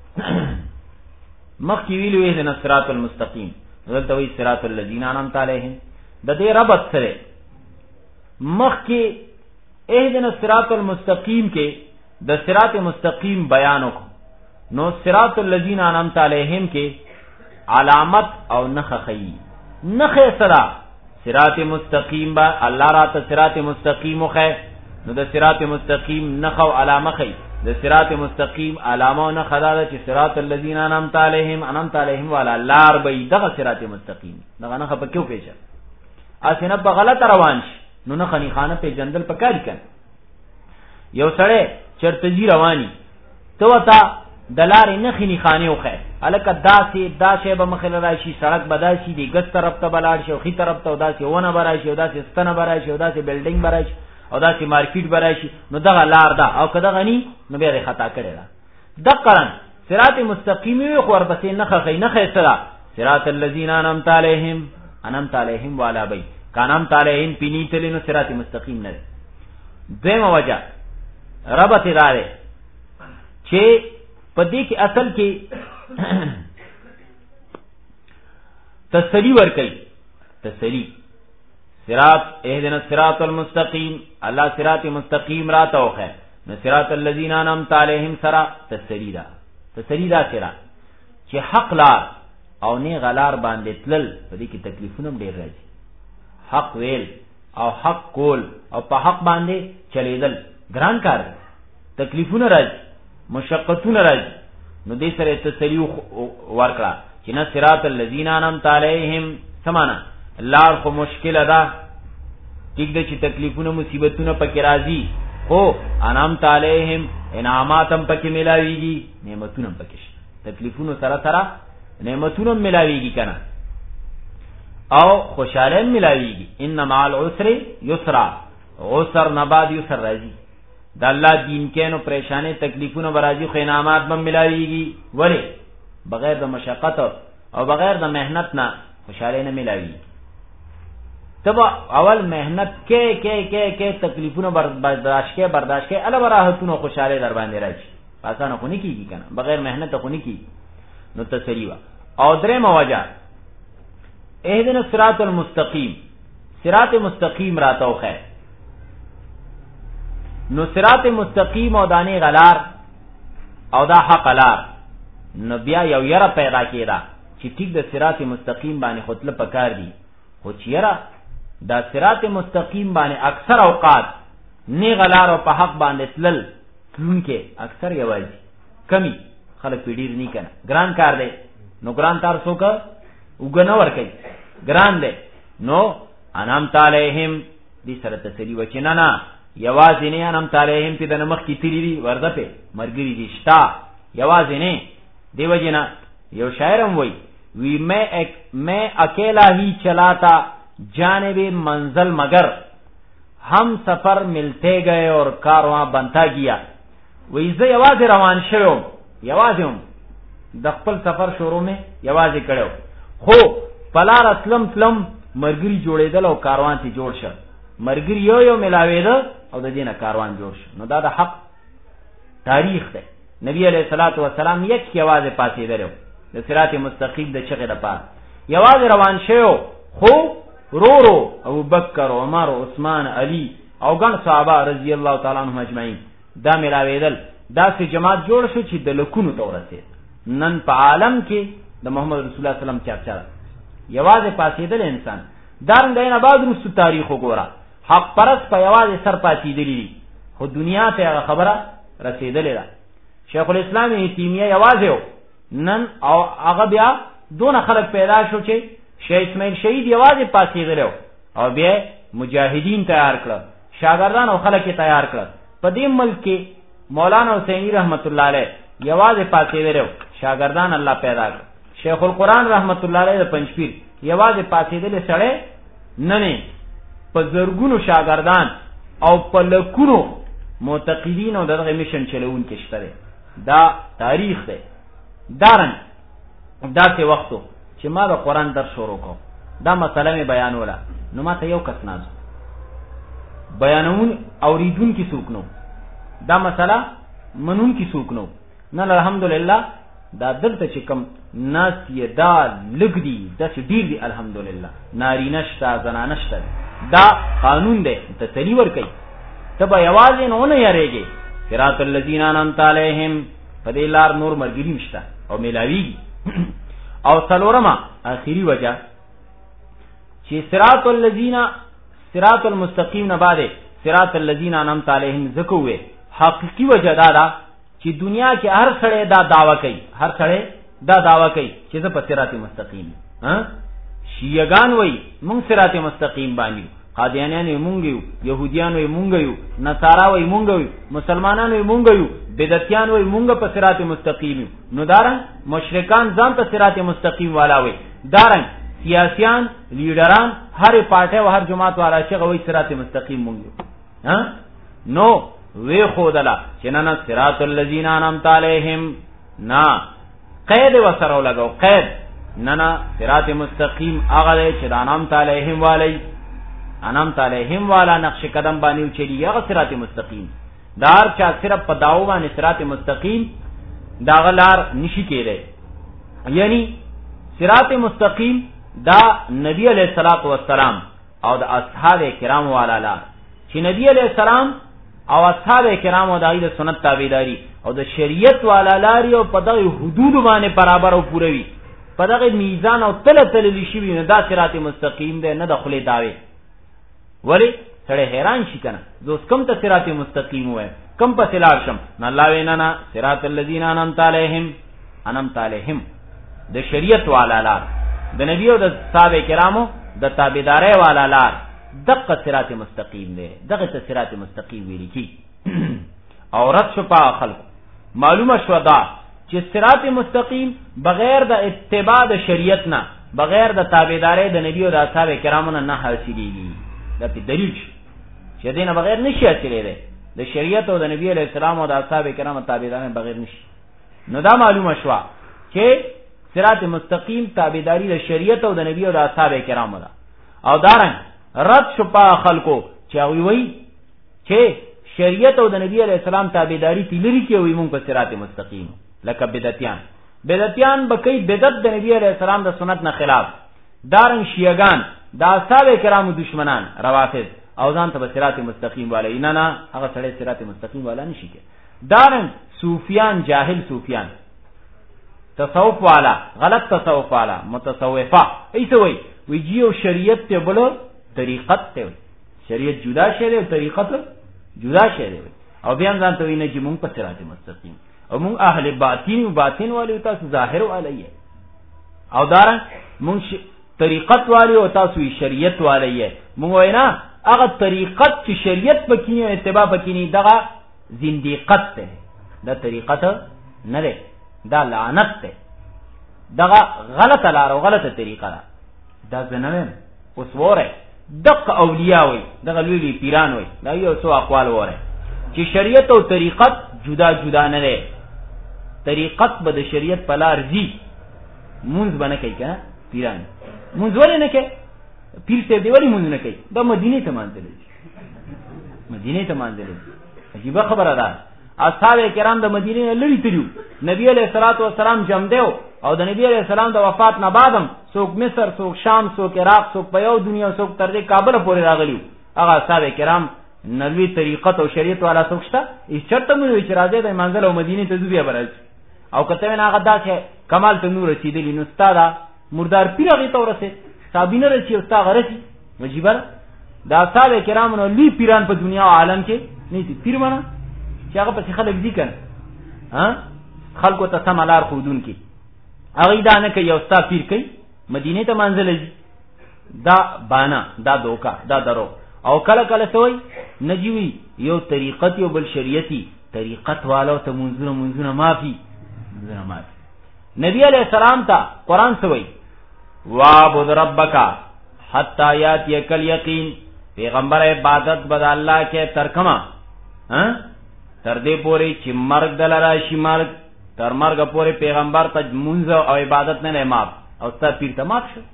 مخکې ویلو اهدنا الصراط المستقیم، دلته وی صراط الذین انعمت علیہم د دې ربط سره مخکې اهدنا الصراط المستقیم کې د صراط مستقیم بیان وکړو. نو صراط الذین انعمت علیہم کې علامت او نخ خی، نخ صدا صراط مستقیم با الله را ته صراط مستقیم خو، نو د صراط مستقیم نخ او علامه خی. د صراط مستقیم علامه او نخ دا چې صراط الذین انعمت علیہم، انعمت علیہم والا لار به دغه صراط مستقیم، دغه نخ په کیو پیژه اسنه په غلط روان شي، نو نه خنی خانه په جندل پکاري کړي. یو سړی چرته جی رواني تو وتا دلارې نه خنی خانه وخه الکه داسې داسې به مخله راشي، سړک بداشي دی ګس طرف ته بلاړ شي، خي طرف ته داسې ونه براشي، او داسې ستنه براشي، او داسې بلډینګ براشي، او داسې مارکیټ براشي. نو دغه لار ده، او کده غني نو به خطا کړي دا د قران صراط مستقیم وي خو ور بسې نه خې نه خې سره صراط الذین انعمت علیہم، انعمت علیہم والا بی کانم علیہم پینی تلینو صراط مستقیم نه. دویمه وجه ربط داره چې پدې کې اصل کې تسلی ور کوي، تسلی صراط اهدنا الصراط المستقیم، الله صراط مستقیم را توخه نو صراط الذین انعمت علیهم سرا تسریدا تسریدا سرا چې حق لار او نه غلار باندې تلل په دې کې تکلیفونه ډېر راځي. حق ویل او حق کول او په حق باندې چلیدل ګران کار، تکلیفونه راځي، مشقتونه راځي. نو دې سره تسلی ورکړه چې نه صراط الذین انعمت علیهم سمانا لار خو مشکل ده، ټیک ده چې تکلیفونه مصیبتونه پکې راځي، خو انعمت علیهم انعامات هم پکې ملاویږي، نعمتونه هم پکې شته، تکلیفونو سره سره نعمتونه هم ملاویږي کنه او خوشاله هم ملاویږي. ان مع العسر یسرا، عسر نه بعد یسر راځي. د الله دین کې نو پریشانې تکلیفونه برازي خو انعامات هم ملاویږي، ولی بغیر د مشقت او بغیر د مهنت نه خوشاله نه ملاویږي. تبا اول مهنت کې کې کې کې تکلیفونه برداشت کې برداشت کې الله راحتونو خوشاله در باندې راځي، آسان خو نه کیږي کنه، بغیر مهنت خو نه کیږي. نو تسلی وا او درې موجه اهدنا الصراط المستقیم، صراط مستقیم راتو خیر. نو صراط مستقیم او دانی غلار او دا حق لار، نو بیا یو یره پیدا کیدا چې ټیک د صراط مستقیم باندې خپل پکار دی، خو چې یره دا صراط مستقیم باندې اکثر اوقات نه غلار او په حق باندې تلل تلونکې اکثر یوازي کمی خلک پیډیر نه کنه، ګران کار دی. نو ګران تار څوک وګنه ور کوي، ګران دی. نو انعمت علیهم دې سره تسلی و چې نه نه یوازې نه انعمت علیهم په دنه مخ کې تیری دی ورده په مرګری دي شتا، یوازې نه دیو جنا. یو شاعرم وای وی میں ایک میں اکیلا ہی چلاتا جانب منزل مگر ہم سفر ملتے گئے اور کارواں بنتا گیا. وی زه یوازې روان شوم، یوازې هم د خپل سفر شروع مې یوازې کړو، خو پلار اسلم تلم مرګری جوړېدل او کاروان ته جوړ شه، مرګری یو یو ملاوېده او د دینه کاروان جوړ شه. نو دا د حق تاریخ دی. نبی علیہ الصلوۃ والسلام یک یوازې پاتې درو د صراط مستقیم د چغې د پاره یوازې روان شو، خو رو رو ابو بکر عمر عثمان علی او ګڼ صحابه رضی الله تعالی عنهم اجمعین دا ملاوېدل، دا سه جماعت جوړ شو چې د لکونو تورسه. نن په عالم کې د محمد رسول الله سلام چرچا یوازې پاتېدل انسان دارنګ نه بعد رسو تاریخ وګوره، حق پرس په یوازې سر پاتېدلی، خو دنیا ته خبره رسیدلې ده. شیخ الاسلام ابن تیمیه یوازې نن او هغه بیا دون خلق پیدا شو چې شیخ اسماعیل شهید یوازې پاتېدل او بیا مجاهدین تیار کړ، شاګردان او خلک تیار کړ. په دې ملک کې مولانا حسینی رحمت الله علیه یوازې پاتېدل، شاګردان الله پیدا کړ. شیخ القرآن رحمت الله علیه د پنځپیر یوازې پاتېدل سره نه نه په زرګونو شاګردان او په لکونو معتقدین او دغه میشن چلون کې شته. دا تاریخ دی. دارن دا څه وختو چې ما د قرآن درس شروع کوم، دا مسله مې بیانوله، نو ما ته یو کس ناز بیانون اوریدون کی څوک نو، دا مسله منون کی څوک نو. نن الحمدلله دا دلته چې کوم ناس یې دا لګ دي دا چې ډیر دي الحمدلله، ناری نشتا زنا نشتا، دا قانون دی تسلی ور کوي. ته به یوازې نه نه یریږي. صراط الذین انعمت علیهم په دې لار نور مرګري مشته او ملاویږي. او څلورمه اخیری وجه چې صراط الذین صراط المستقیم نه بعد صراط الذین انعمت علیهم زکوې حقیقی وجه دا ده چې دنیا کې هر سړی دا داوا کوي، هر سړی دا داوا کوي چې زه په صراط مستقیم ها شیعاګان وای مونږ صراط مستقیم باندې، قادیانیان وای مونږ یو، يهوديان وای مونږ یو، نصارا وای مونږ یو، مسلمانان وای مونږ یو، بدعتيان وای مونږ په صراط مستقیم یو. نو دارن مشرکان ځان په صراط مستقیم والا وای، دارن سیاسيان لیډران هر پارټي او هر جماعت والا چې وای صراط مستقیم مونږ یو. ها نو وی خودلا چې نه صراط الذین انعمت علیهم نا قید وسره لګاو، قید نه نه صراط مستقیم هغه چې انعمت علیهم والی، انعمت علیهم والا نقش قدم باندې چلی هغه صراط مستقیم. دار چا صرف په داو باندې صراط مستقیم دا غلار نشی کېره، یعنی صراط مستقیم دا نبی علیہ الصلوۃ والسلام او د اصحاب کرام والا لار چې نبی علیہ السلام او اصحاب کرامو دای د سنت تابعداري او د شریعت والا لاري او په دغه حدود باندې برابر او پوروي په دغه میزان او تل تل لشي نه دا صراط مستقیم ده نه د خله داوي ولی سره حیران شي کنه زوس کم ته صراط مستقیم وای کم په سلار شم نه الله وینا نه صراط الذین انعمت علیهم انعمت علیهم د شریعت والا لار د نبی او د صحابه کرامو د تابعداري والا لار دغه صراط مستقیم دی دغه ته صراط مستقیم ویل کی او رد شو په خلق معلومه شو دا چې صراط مستقیم بغیر د اتباع د شریعت نه بغیر د تابعداري د نبی او د اصحاب کرامو نه حاصلېږي دا په دلیل چې دینه بغیر نشي حاصلېږي د شریعت او د نبی علیہ السلام او د اصحاب کرامو تابعداري بغیر نشي نو دا معلومه شو چې صراط مستقیم تابعداري د شریعت او د نبی او د اصحاب کرامو ده او دارن رد شو په خلکو چې وی وی چې شریعت او د نبی علیہ السلام تابعداري تلری کې وي مونږ په صراط مستقیم لکه بدعتيان بدعتيان بکې بدعت د نبی علیہ السلام د سنت نه خلاف دارن شیعاګان د اصحاب کرامو دشمنان روافض او ځان ته صراط مستقیم والے نه نه هغه سره صراط مستقیم والا نشي کې دارن صوفیان جاهل صوفیان تصوف والا غلط تصوف والا متصوفه ایسه وی وی جیو شریعت ته بلو طریقت ته شریعت جدا شری او طریقت جدا شری او بیا ځان ته ویني چې مونږ په صراط مستقیم او مونږ اهل باطین او باطین والے تاسو ظاهر علیه او دارن مونږ طریقت والے او تاسو شریعت والے مونږ وینا هغه طریقت چې شریعت پکې او اتباع پکې نه دغه زنديقت ته دا طریقت نه ده دا لعنت ته دغه غلطه لار او غلطه طریقه ده دا زنه اوس وره دغه اولیاء وي دغه لوی پیران وي دا یو څو اقوال وره چې شریعت او طریقت جدا جدا نه ده طریقت به د شریعت په لار زی مونږ باندې کوي کنه پیران مونږ ولې نه کوي پیر ته دی ولی مونږ نه کوي دا مدینه ته مانځل مدینه ته مانځل عجیب خبره ده اصحاب کرام د مدینه لری تریو نبی علیہ الصلوۃ والسلام جمع دیو او د نبی علیہ السلام د وفات نه بعدم څوک مصر څوک شام څوک عراق څوک په یو دنیا څوک تر دې کابل پورې راغلیو هغه اصحاب کرام نبی طریقت او شریعت والا څوک شته هیڅ چرته مونږ چې راځي د منزل او مدینه ته ځو بیا برابر او کته نه هغه داسه کمال ته نور رسیدلی نو ستاده مردار پیر هغه ته ورسه صابینه رسی او ستا غرسی مجیبر دا اصحاب کرام نو لی پیران په دنیا او عالم کې نه دي پیر مانه چې هغه په خلک دي کنه ها خلکو ته سمالار خودون کې هغه دا نه کوي او ستا پیر کوي مدینه ته منزل دا بانا دا دوکا دا درو او کله کله سوی نجوی یو طریقت یو بل شریعتی طریقت والو ته منځونه منځونه معافي منځونه معافي نبی علیہ السلام ته قران سوی وعبد ربک حتا یاتیک الیقین پیغمبر عبادت بد الله کې ترکما ها تر دې پورې چې مرګ دلاره شي مرګ تر مرګ پورې پیغمبر ته منځ او عبادت نه نه ماف او ستا پیر ته ماف شو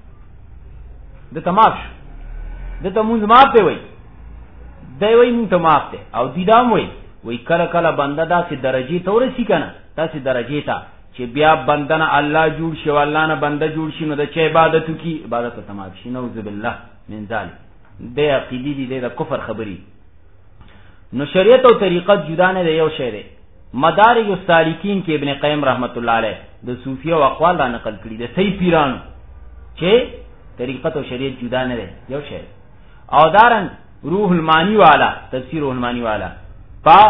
د ته ماف شو د ته منځ ماف دی وای دی وای مونږ ته ماف دی او دی دا وای وای کله کله بنده داسې درجه ته ورسی کنه داسې درجه ته چې بیا بندنه الله جوړ شي والله نه بنده جوړ شي نو د چا عبادت کی عبادت ته ماف شي نعوذ بالله من ذلک د عقیدی دی د کفر خبري نو شریعت او طریقت جدا نه دی یو شی دی مدارج السالکین کې ابن قیم رحمت الله علیه د صوفیه او اقوال را نقل کړي د صحیح پیرانو چې طریقت او شریعت جدا نه دی یو شی او دارن روح المانی والا تفسیر روح المانی والا پا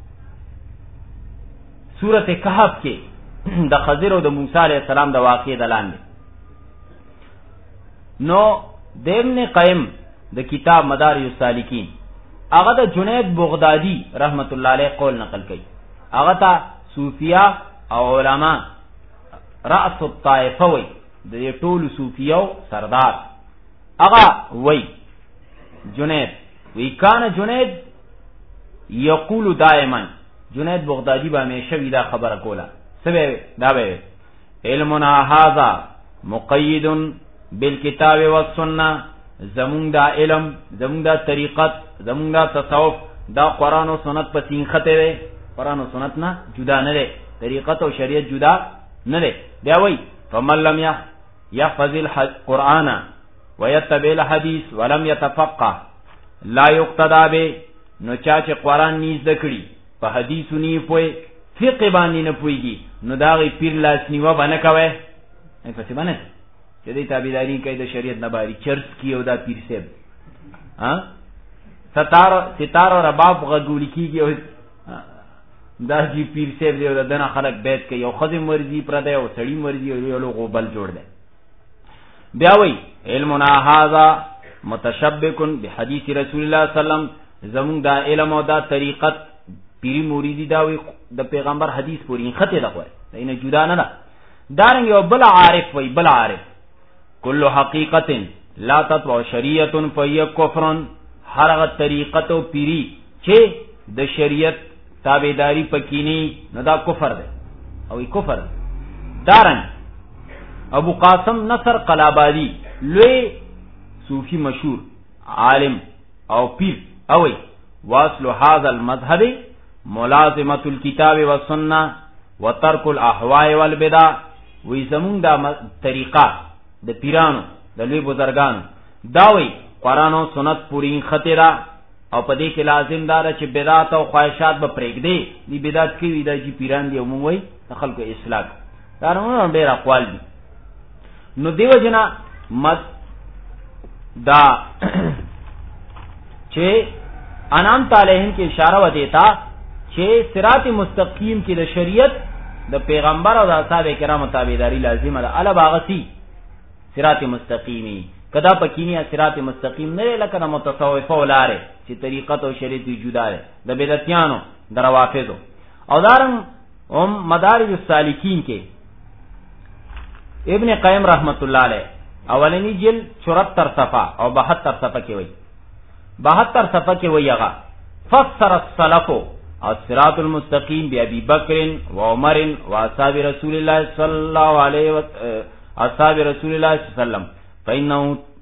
سورۃ کہف کې د خضر او د موسی علیہ السلام د واقعې دلان دي نو د ابن قیم د کتاب مدارج السالکین هغه د جنید بغدادي رحمت الله علیه قول نقل کړي هغه ته صوفیا او علما رأس الطائفه وي د ټول صوفیو سردار هغه وي جنید وی کان جنید یقول دائما جنید بغدادي به همیشه وی دا خبره کوله سبه دا به علمنا هذا مقید بالکتاب والسنه زمون دا علم زمون دا طریقت زمون دا تصوف دا قرآن و سنت پا سینخته وی قرآن و سنت نا جدا نده طریقت و شریعت جدا نده بیاوی فمن لم يحفظ القرآن ويتبع الحديث ولم يتفقه لا يقتدى به نو چا چې قرآن نیز دکړي په حدیثو نی پوي فقه باندې نه پويږي نو دا غي پیر لاس نیوه باندې کوي نه پسې باندې چې دې تابعداري کوي د شریعت نه باري چرس کیو دا پیر صاحب ها ستار ستاره رباب غوړي کیږي او دا جی پیر صاحب دی او دنه خلک بیت کوي او خدای مرضی پر دی او سړی مرضی او یو لوغو بل جوړ دی بیا وی علمنا هذا متشبکن بحدیث رسول الله صلی الله علیه وسلم زمون دا علم او دا طریقت پیری مریدی دا وی د پیغمبر حدیث پوری خطه دا وای اینه جدا نه ده دارنګ یو بل عارف وی بل عارف کل حقیقت لا تطوع شریعت فهي کفر هر هغه طریقت او پیری چې د شریعت تابعداري پکینی نو دا کفر ده او ای کفر دارن ابو قاسم نصر قلابادی لوی صوفی مشهور عالم او پیر او واصل هذا المذهب ملازمه الكتاب والسنه وترك الاهواء والبدع وی زمون دا طریقه د پیرانو د لوی بزرگان دا وی قرآن او سنت پوری خطرہ او پدې کې لازم دار چې بدعت او خواهشات به پرېږدي دی بدعت کې وی دا چې پیران دی عموم وای خلکو اصلاح دا نو ډېر اقوال دي نو دیو جنا مد دا چې انام تعالیهم کې اشاره و دیتا چې صراط مستقیم کې د شریعت د پیغمبر او د اصحاب کرامو تابعداري لازم ده الا باغتی صراط مستقیمی کدا پکینی صراط مستقیم نه لکه د متصوفه ولاره چې طریقت او شریعت جدا ده د بدعتیانو دروافضو او دارن هم مدارج السالکین کې ابن قیم رحمت الله علیه اولنی جلد چورہتر صفحه او بہتر صفحه کې وای بہتر صفحه کې وای هغه فسر السلف الصراط المستقیم بابي بکر و عمر و اصحاب رسول الله صلی الله علیه و اصحاب رسول الله صلی الله علیه وسلم فإنه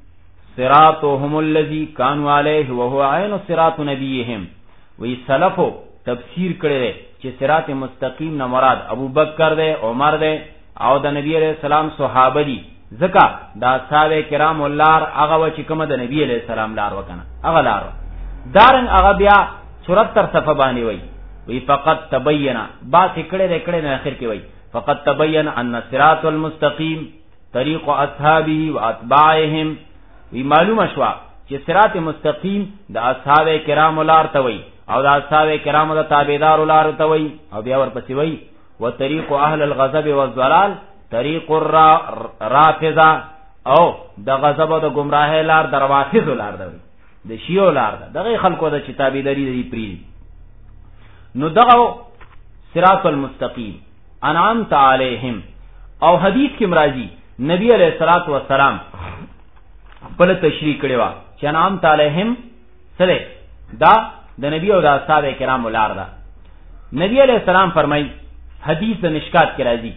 صراطهم الذي كانوا عليه وهو عين صراط نبيهم وی سلفو تفسیر کړي چې صراط مستقیم نه مراد ابو بکر دی عمر دی او د نبی علیہ السلام صحابه دي ځکه دا صحابه کرام ولار هغه چې کوم د نبی علیہ السلام لار وکنه هغه لار دارن هغه بیا چورہتر صفحه باندې وای وی فقط تبینا با کړي کړي نه اخر کې وای فقط تبین ان الصراط المستقیم طریق اصحابه و اتباعهم وی معلومه شو چې صراط مستقیم د اصحاب کرام لار ته وای او د اصحاب کرام د تابعدار لار ته وای او بیا ورپسې وای و طریق اهل الغضب والضلال طریق الرافضه او د غضب او د گمراهی لار د روافض لار ده د شیعو لار ده دغه خلکو د تابعداري دی پری نو دغه صراط المستقیم انعمت علیهم او حدیث کې مرাজি نبی علیہ الصلوۃ والسلام بل تشریح کړي وا چې انعمت علیهم سره دا د نبی او د اصحاب کرام لار ده نبی علیہ السلام فرمای حدیث د مشکات کې راځي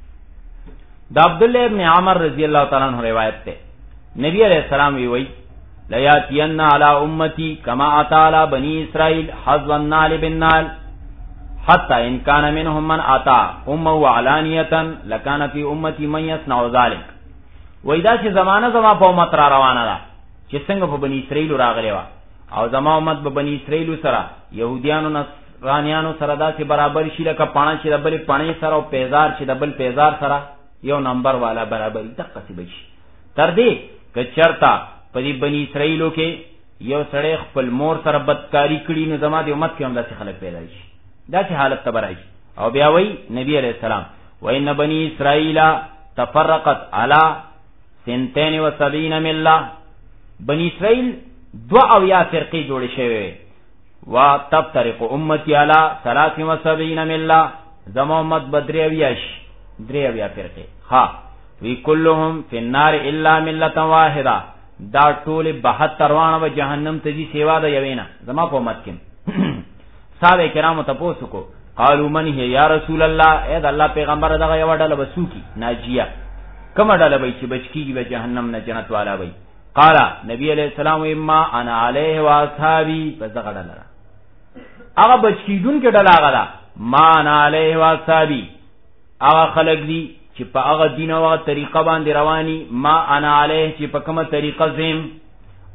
دا عبد الله ابن عمر رضی الله تعالی عنہ روایت ده نبی علیہ السلام وی وی لا یاتین علی امتی کما اتى بنی اسرائیل حظ النال بالنال حتى ان كان منهم من اتى امه علانيه لكان في امتي من يصنع ذلك وېدا چې زمانہ زما په امت را روانه ده چې څنګه په بنی اسرائیل راغلی و او زما امت په بنی اسرائیل سره يهوديانو نصرانيانو سره داسې برابر شي لکه پاڼه چې د بل پاڼې سره او پیزار چې د بل پیزار سره یو نمبر والا برابر دقه سی بشي تر دې که چرتا په دې بنی اسرائیلو کې یو سړی خپل مور سره بدکاری کړي نو زما د امت کې هم داسې خلک پیدا شي دا چې حالت تبرای او بیا وی نبی علیہ السلام وان بنی اسرائیل تفرقت على سنتين وسبعين مله بنی اسرائیل دو او یا فرقې جوړې شوی و تفترق امتی على ثلاث وسبعين مله زمو امت بدریویش دریویا فرقې ها وی كلهم في النار الا مله واحده دا ټول بہتر وانه به جهنم ته دي سیوا ده یوینا زما په امت کې صحابه کرامو تاسو کو قالوا من هي یا رسول الله اے د الله پیغمبر دغه یو ډله بسوکی ناجیه کومه ډله به چې بچکیږي به جهنم نه جنت والا وي قال نبی علیہ السلام اما انا علیه و اصحابی فزغه ډله هغه بچکیدون کې ډله هغه ما انا علیه و اصحابی هغه خلق دي چې په هغه دین او طریقه باندې رواني ما انا علیه چې په کومه طریقه زم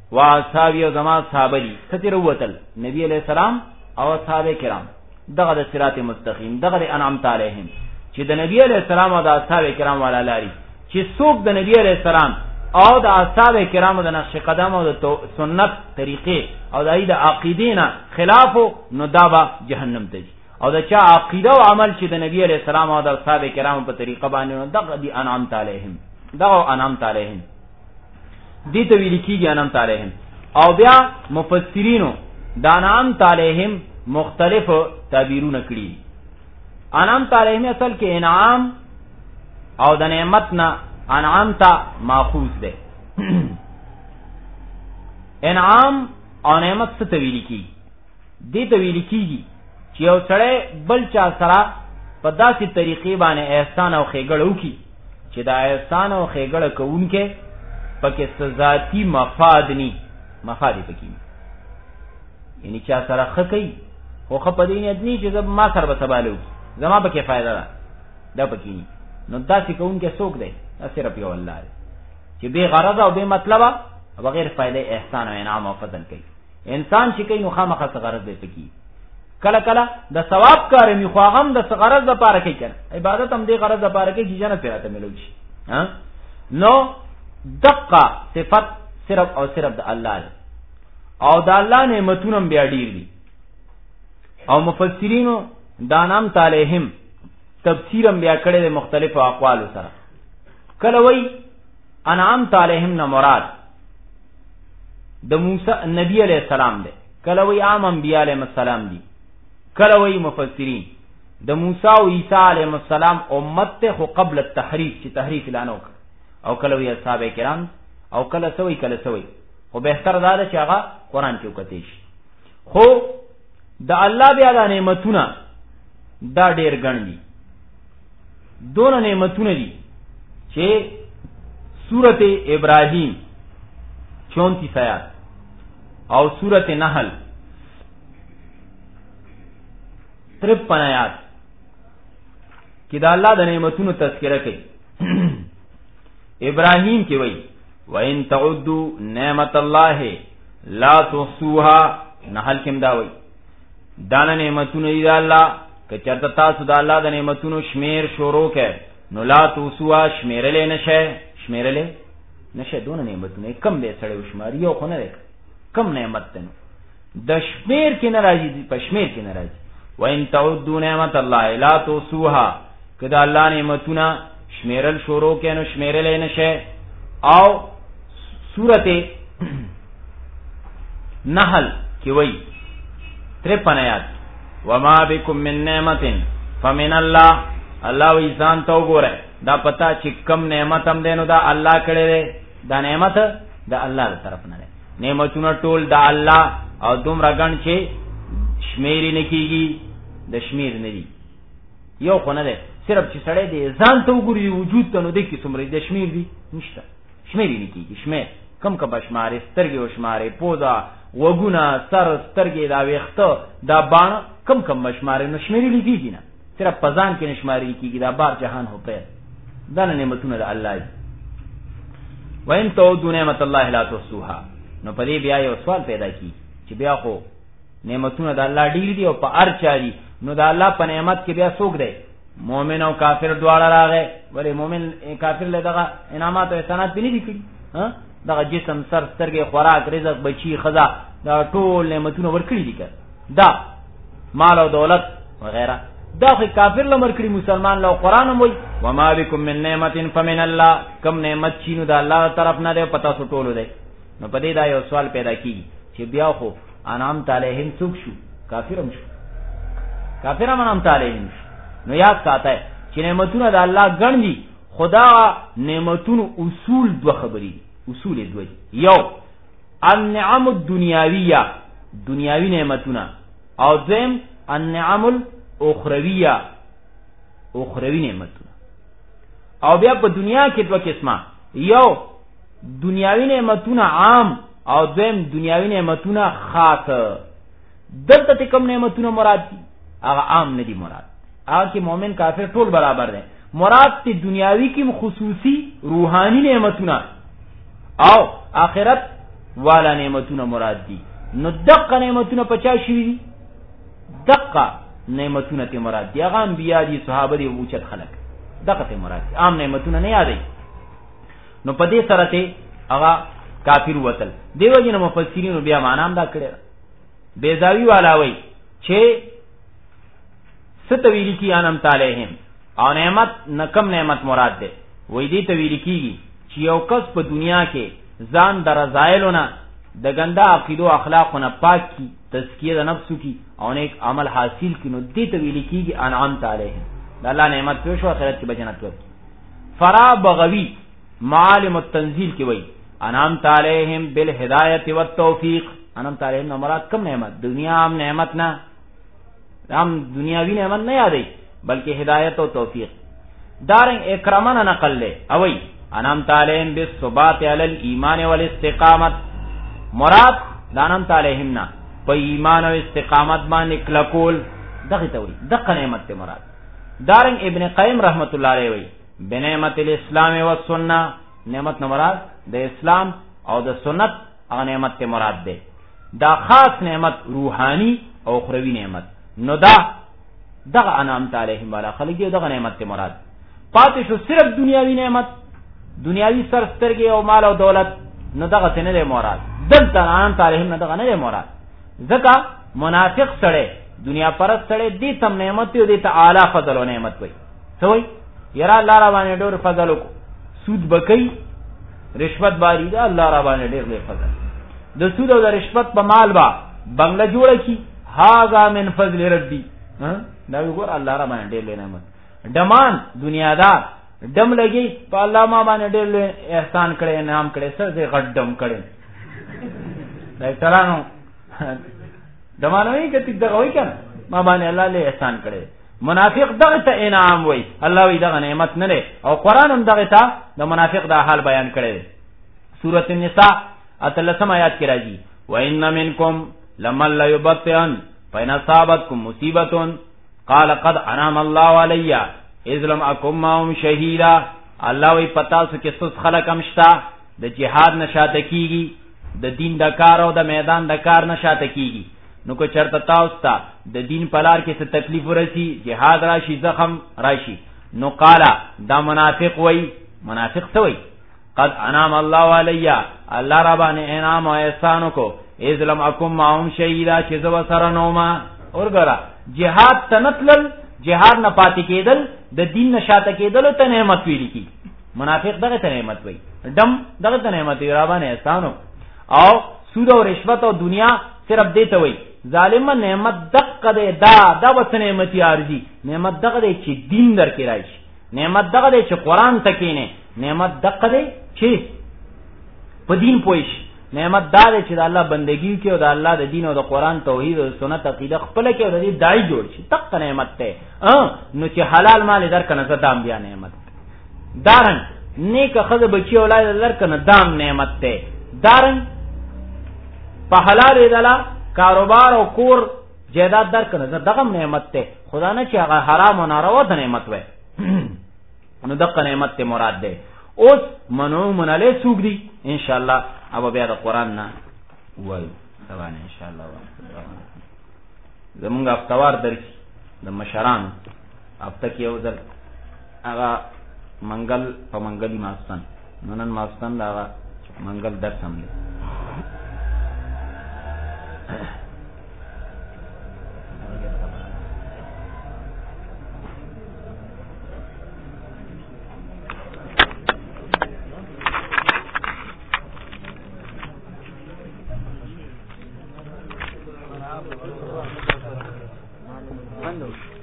واصحابي او زما صحابه دي کتر وتل نبی علیہ السلام او اصحاب کرام دغه د صراط مستقیم دغه انعام علیهم چې د نبی علیہ السلام او د اصحاب کرام والا لاري چې څوک د نبی علیہ السلام او د اصحاب کرامو د نقش قدم او د سنت طریقې او د اید عقیدینا خلاف نو دابا جهنم ته او د چا عقیده او عمل چې د نبی علیہ السلام او د اصحاب کرامو په طریقه باندې نو دغه دی انعام علیهم دغه انعام علیهم دي ته ویل کیږي انعام علیهم. او بیا مفسرینو د انعام علیهم مختلف تعبیرونه کړي. انعام علیهم اصل کې انعام او د نعمت نه انعام تا ماخوذ ده. انعام او نعمت څه ته ویل کیږي؟ دې ته ویل کیږي چې یو سړی بل چا سره په داسې طریقې باندې احسان او خېګړه وکړي چې دا احسان او خېګړه کوونکې پکې ذاتی مفاد ني مفاد پکې یعنی چا سره خکې خو خپدې نه دي چې ما سره به سبالو زما پکې فائدہ ده دا پکې ني نو داسې کوونکې څوک دی؟ صرف یو الله دی چې بے غرض او بے مطلب بغیر فائدې احسان او انعام او فضل کوي. انسان چې کوي نو خامخا څه غرض دی پکې کله کله د ثواب کار می خواغم د غرض د پاره کوي کنه عبادت هم دې غرض د پاره کوي چې جنت راته ملوي شي ها نو دقه صفت صرف او صرف د الله دی او د الله نعمتونه بیا ډیر دي او مفسرینو دا نام تعالیهم تفسیرم بیا کړي د مختلفو اقوالو سره. کله وی انعام علیهم نه مراد د موسی نبی علیہ السلام دی، کله وی عام انبیاء علیهم السلام دی، کله وی مفسرین د موسی او عیسی علیهم السلام امت ته خو قبل التحریف چې تحریف اعلان وکړ، او کله وی اصحاب کرام، او کله سوی کله سوی، خو بهتر دا ده چې هغه قران کې وکړي شي. خو د الله بیا د نعمتونه دا ډیر ګڼ دي، دون نعمتونه دي چې سورت ابراهیم چونتیس آیات او سورت نحل ترپن آیات کې دا الله د نعمتونو تذکرہ کوي. ابراهیم کې وایي وَإِن تَعُدُّوا نِعْمَةَ اللَّهِ لَا تُحْصُوهَا، نحل کې دا وایي دا نعمتونه دي د الله که چرته تاسو د الله د نعمتونو شمیر شروع کړئ نو لا تحصوها شمیرلې نشئ شمیرلې نشئ. دونه نعمتونه کم دې سره شماري یو خو نه ده کم نعمت ده د شمیر کې ناراضي په شمیر کې ناراضي. وَإِن تَعُدُّوا نِعْمَةَ اللَّهِ لَا تُحْصُوهَا که د الله نعمتونه شمیرل شروع کړئ نو شمیرلې نشئ. او سورته نحل کې وایي ترپن آیات وما بكم من نعمت فمن الله، الله وی ځان ته وګوره دا پتا چې کم نعمت هم دینو دا الله کړی دی، دا نعمت دا الله تر طرف نه دی. نعمتونه ټول دا الله او دومره ګڼ چې شمیرې نه کیږي، د شمیر نه دي یو خو نه دی، صرف چې سړی دی ځان ته وګوري وجود ته نو د کې څومره د شمیر دي نشته، شمیرې نه کیږي. شمیر کم کم بشمارې سترګې وشمارې پوزه وګونه سر سترګې دا ویخته دا باڼه کم کم بشمارې نو شمیرې لیکيږي نه، صرف پزان کې نشمارې لیکيږي. دا بار جهان هو په دا نعمتونه د الله دي. وَإِن تَعُدُّوا نِعْمَةَ اللَّهِ لَا تُحْصُوهَا، نو په دې بیا یو سوال پیدا کی چې بیا خو نعمتونه د الله ډیر دي او په هر چا دي، نو د الله په نعمت کې بیا څوک دی؟ مؤمن او کافر دواړه راغی. ولی مؤمن کافر له دغه انعامات او احسانات به نه دي کړي، ها دغه جسم سر سترګې خوراک رزق بچی خزا دا ټول نعمتونه ورکړي دي کړه دا مال او دولت وغیرہ دا خو کافر لمر کړي. مسلمان له قران وای وما بكم من نعمت فمن الله، کم نعمت چینو دا الله طرف نه دی پتا سو ټولو دی. نو پدې دا یو سوال پیدا کیږي چې بیا خو انعام علیهم څوک شو؟ کافرم شو، کافرم انعام علیهم شو. نو یاد ساته چې نعمتونه د الله ګڼ دي، خدا نعمتونو اصول دو خبرې اصول دوی، یو النعم الدنیاویہ دنیاوی نعمتونه، او دویم النعم الاخرویہ اخروی نعمتونه. او بیا په دنیا کې دوه قسمه، یو دنیاوی نعمتونه عام او دویم دنیاوی نعمتونه خاص. دلته کوم نعمتونه مراد دي؟ هغه عام نه دي مراد، هغه کې مؤمن کافر ټول برابر دي. مراد تی دنیاوی کې خصوصي روحانی نعمتونه او آخرت والا نعمتونه مراد دي. نو دقه نعمتونه پچا شوي دي؟ دقه نعمتونه ته مراد دي. هغه انبیا دي، صحابه دي، اوچت خلق، دقه ته مراد دي. عام نعمتونه نه یادای. نو په دې سره ته هغه کافر وتل. دیو جن مفسرین بیا معنا هم دا کړی. بیزاوی والا وای چې ستویل کی انم تعالیهم او نعمت نکم نعمت مراد ده. وای دې تویل کیږي چې یو کس په دنیا کې ځان در رضایلونه د ګنده عقیدو اخلاقونه پاک کی، تزکیه د نفس کی او نیک عمل حاصل کینو، دې تویل کیږي انعام تعالیهم. د الله نعمت په شو آخرت کې بجنت ورکړي. فرا بغوی معالم التنزیل کې وای انعام تعالیهم بالهدایت والتوفیق. انعام تعالیهم مراد کم نعمت؟ دنیا هم نعمت نه، هم دنیاوی نعمت نه یادې بلکې هدایت او توفیق. دارنګ اکرمن نقل له اوی انعام تعالیهم بالثبات علی الايمان والاستقامت. مراد دانم تعالیهم نه په ایمان او استقامت باندې کلکول، دغه ته وی دغه نعمت ته مراد. دارنګ ابن قیم رحمت الله علیه وی بنعمت الاسلام والسنه. نعمت نه مراد د اسلام او د سنت هغه نعمت ته مراد ده. دا خاص نعمت روحانی او اخروی نعمت. نو دا دغه انعام تعالیهم والا خلک دی، دغه نعمت ته مراد. پاتې شو صرف دنیاوی نعمت، دنیاوی سرسترګي او مال او دولت، نو دغه څه نه دی مراد. دلته انعام تعالیهم نه دغه نه دی مراد. ځکه منافق سره دنیا پرست سره دې تم نعمت او دې ته اعلی فضل او نعمت وای. څه وای؟ یرا الله را باندې ډور فضل وکړو، سود بکې، رشوت باری دا الله را باندې ډېر لوی فضل. د سود او د رشوت په مال با بنگله جوړه کی، هاذا من فضل ربی. ها دا وګور الله را باندې ډېر لوی نعمت. دمان دنیادار دم لګي په الله ما باندې ډېر لوی احسان کړي، انعام کړي، سر دې غټ دم کړي. ډاکټرانو دمانو یې کتي دغه وای کنه ما باندې الله له احسان کړي. منافق دغه ته انعام وای، الله وی دغه نعمت نه لري. او قران هم دغه ته د منافق دا حال بیان کړي. سورۃ النساء اتلسم آیات کې راځي وَإِنَّ مِنْكُمْ لَمَن لَّيُبَطِّئَنَّ فَإِنْ أَصَابَتْكُم مُّصِيبَةٌ قَالَ قَدْ أَنْعَمَ اللَّهُ عَلَيَّ إِذْ لَمْ أَكُن مَّعَهُمْ شَهِيدًا. الله وی پتا سو کې څه خلک همشتا د جهاد نشاته کیږي، د دین د کار او د میدان د کار نشاته کیږي. نو کو چرته تاسو ته د دین پلار کې څه تکلیف ورسی، جهاد راشي، زخم راشي، نو قالا دا منافق وای. منافق څه وای؟ قد انعم الله علی، الله ربا نے انعام او احسان کو، اذ لم اکم معهم شهیدا، چې زو سره نوما. اورګرا جهاد تنتلل، جهاد نه پاتې کېدل، د دین نشاته کېدل ته نعمت ویل کی. منافق دغه ته نعمت وای، دم دغه ته نعمت ربا نے احسان او سود او رشوت او دنیا صرف دیته وای. ظالم نعمت دغه ده، دا دا وس نعمتي ارزي. نعمت دغه ده چې دین درکې راشي، نعمت دغه ده چې قران تکینه، نعمت دغه ده چې په دین پويش، نعمت دا ده چې د الله بندگی کې او د الله د دین او د قران توحید او سنت عقیده خپل کې او د دې دای جوړ شي، دغه نعمت ته. نو چې حلال مال درکنه زدام بیا نعمت. دارن نیک خزه بچي اولاد درکنه دام نعمت ته. دارن په حلال دلا کاروبار او کور جیداد درکنه دغه نعمت ته. خدا نه چې هغه حرام او ناروا د نعمت وای. نو دغه نعمت ته مراد ده. اوس منو مناله سوق دي ان شاء الله. اب بیا د قران نه وای سبحان ان شاء الله. زمونږ افتوار درس د مشران هفته کې یو ځل هغه منګل په منګلی ماستان ننن ماستان دا منګل درس هم دی. Cuando